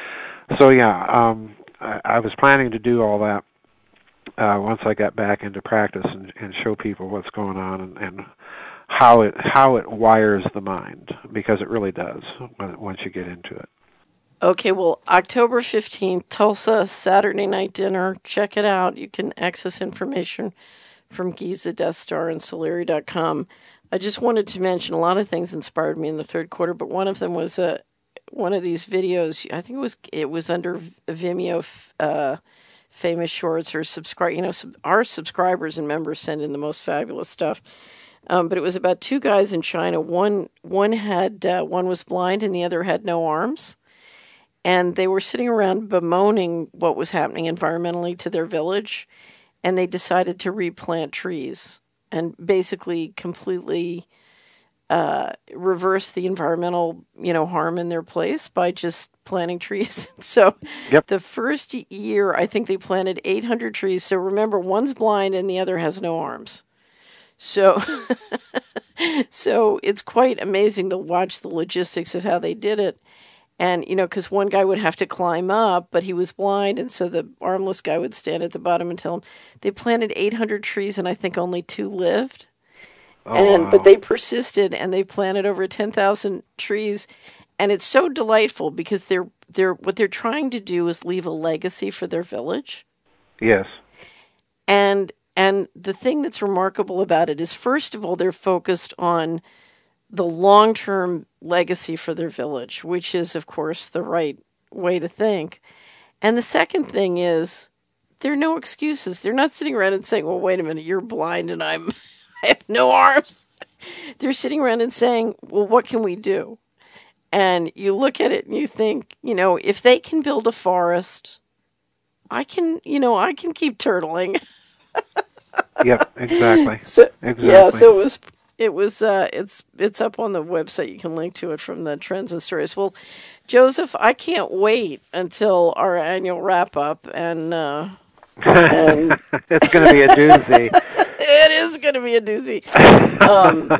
So yeah, um, I, I was planning to do all that uh, once I got back into practice and, and show people what's going on and, and how it how it wires the mind, because it really does when, once you get into it. Okay, well, October fifteenth, Tulsa, Saturday night dinner. Check it out. You can access information from Giza Death Star and Soleri dot com. I just wanted to mention a lot of things inspired me in the third quarter, but one of them was a one of these videos. I think it was it was under Vimeo, uh, famous shorts or subscribe. You know, sub, our subscribers and members send in the most fabulous stuff. Um, but it was about two guys in China. One one had uh, one was blind and the other had no arms, and they were sitting around bemoaning what was happening environmentally to their village, and they decided to replant trees and basically completely uh, reverse the environmental, you know, harm in their place by just planting trees. So Yep. the first year, I think they planted eight hundred trees. So remember, one's blind and the other has no arms. So, so it's quite amazing to watch the logistics of how they did it. And, you know, because one guy would have to climb up, but he was blind, and so the armless guy would stand at the bottom and tell him. They planted eight hundred trees, and I think only two lived. Oh, and wow. But they persisted, and they planted over ten thousand trees. And it's so delightful because they're they're what they're trying to do is leave a legacy for their village. Yes. And and the thing that's remarkable about it is, first of all, they're focused on the long-term legacy for their village, which is, of course, the right way to think. And the second thing is, there are no excuses. They're not sitting around and saying, well, wait a minute, you're blind and I'm, I have no arms. They're sitting around and saying, well, what can we do? And you look at it and you think, you know, if they can build a forest, I can, you know, I can keep turtling. Yep, exactly. So, exactly. Yeah, so it was... It was. Uh, it's. It's up on the website. You can link to it from the Trends and Stories. Well, Joseph, I can't wait until our annual wrap up, and, uh, and it's going to be a doozy. It is going to be a doozy. Um,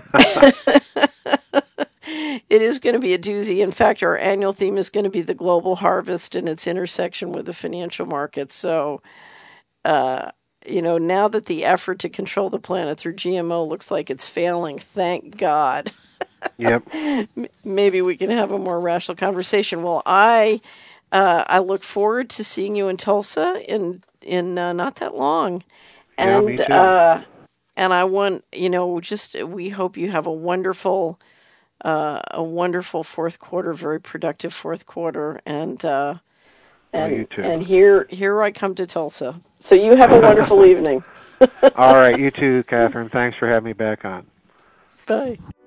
it is going to be a doozy. In fact, our annual theme is going to be the global harvest and its intersection with the financial markets. So. Uh, You know, now that the effort to control the planet through G M O looks like it's failing, thank God. Yep. Maybe we can have a more rational conversation. Well, I uh, I look forward to seeing you in Tulsa in in uh, not that long, and yeah, me too. Uh, and I want you know just we hope you have a wonderful uh, a wonderful fourth quarter, very productive fourth quarter, and. Uh, And, oh, you too. and here, here I come to Tulsa. So you have a wonderful evening. All right, you too, Catherine. Thanks for having me back on. Bye.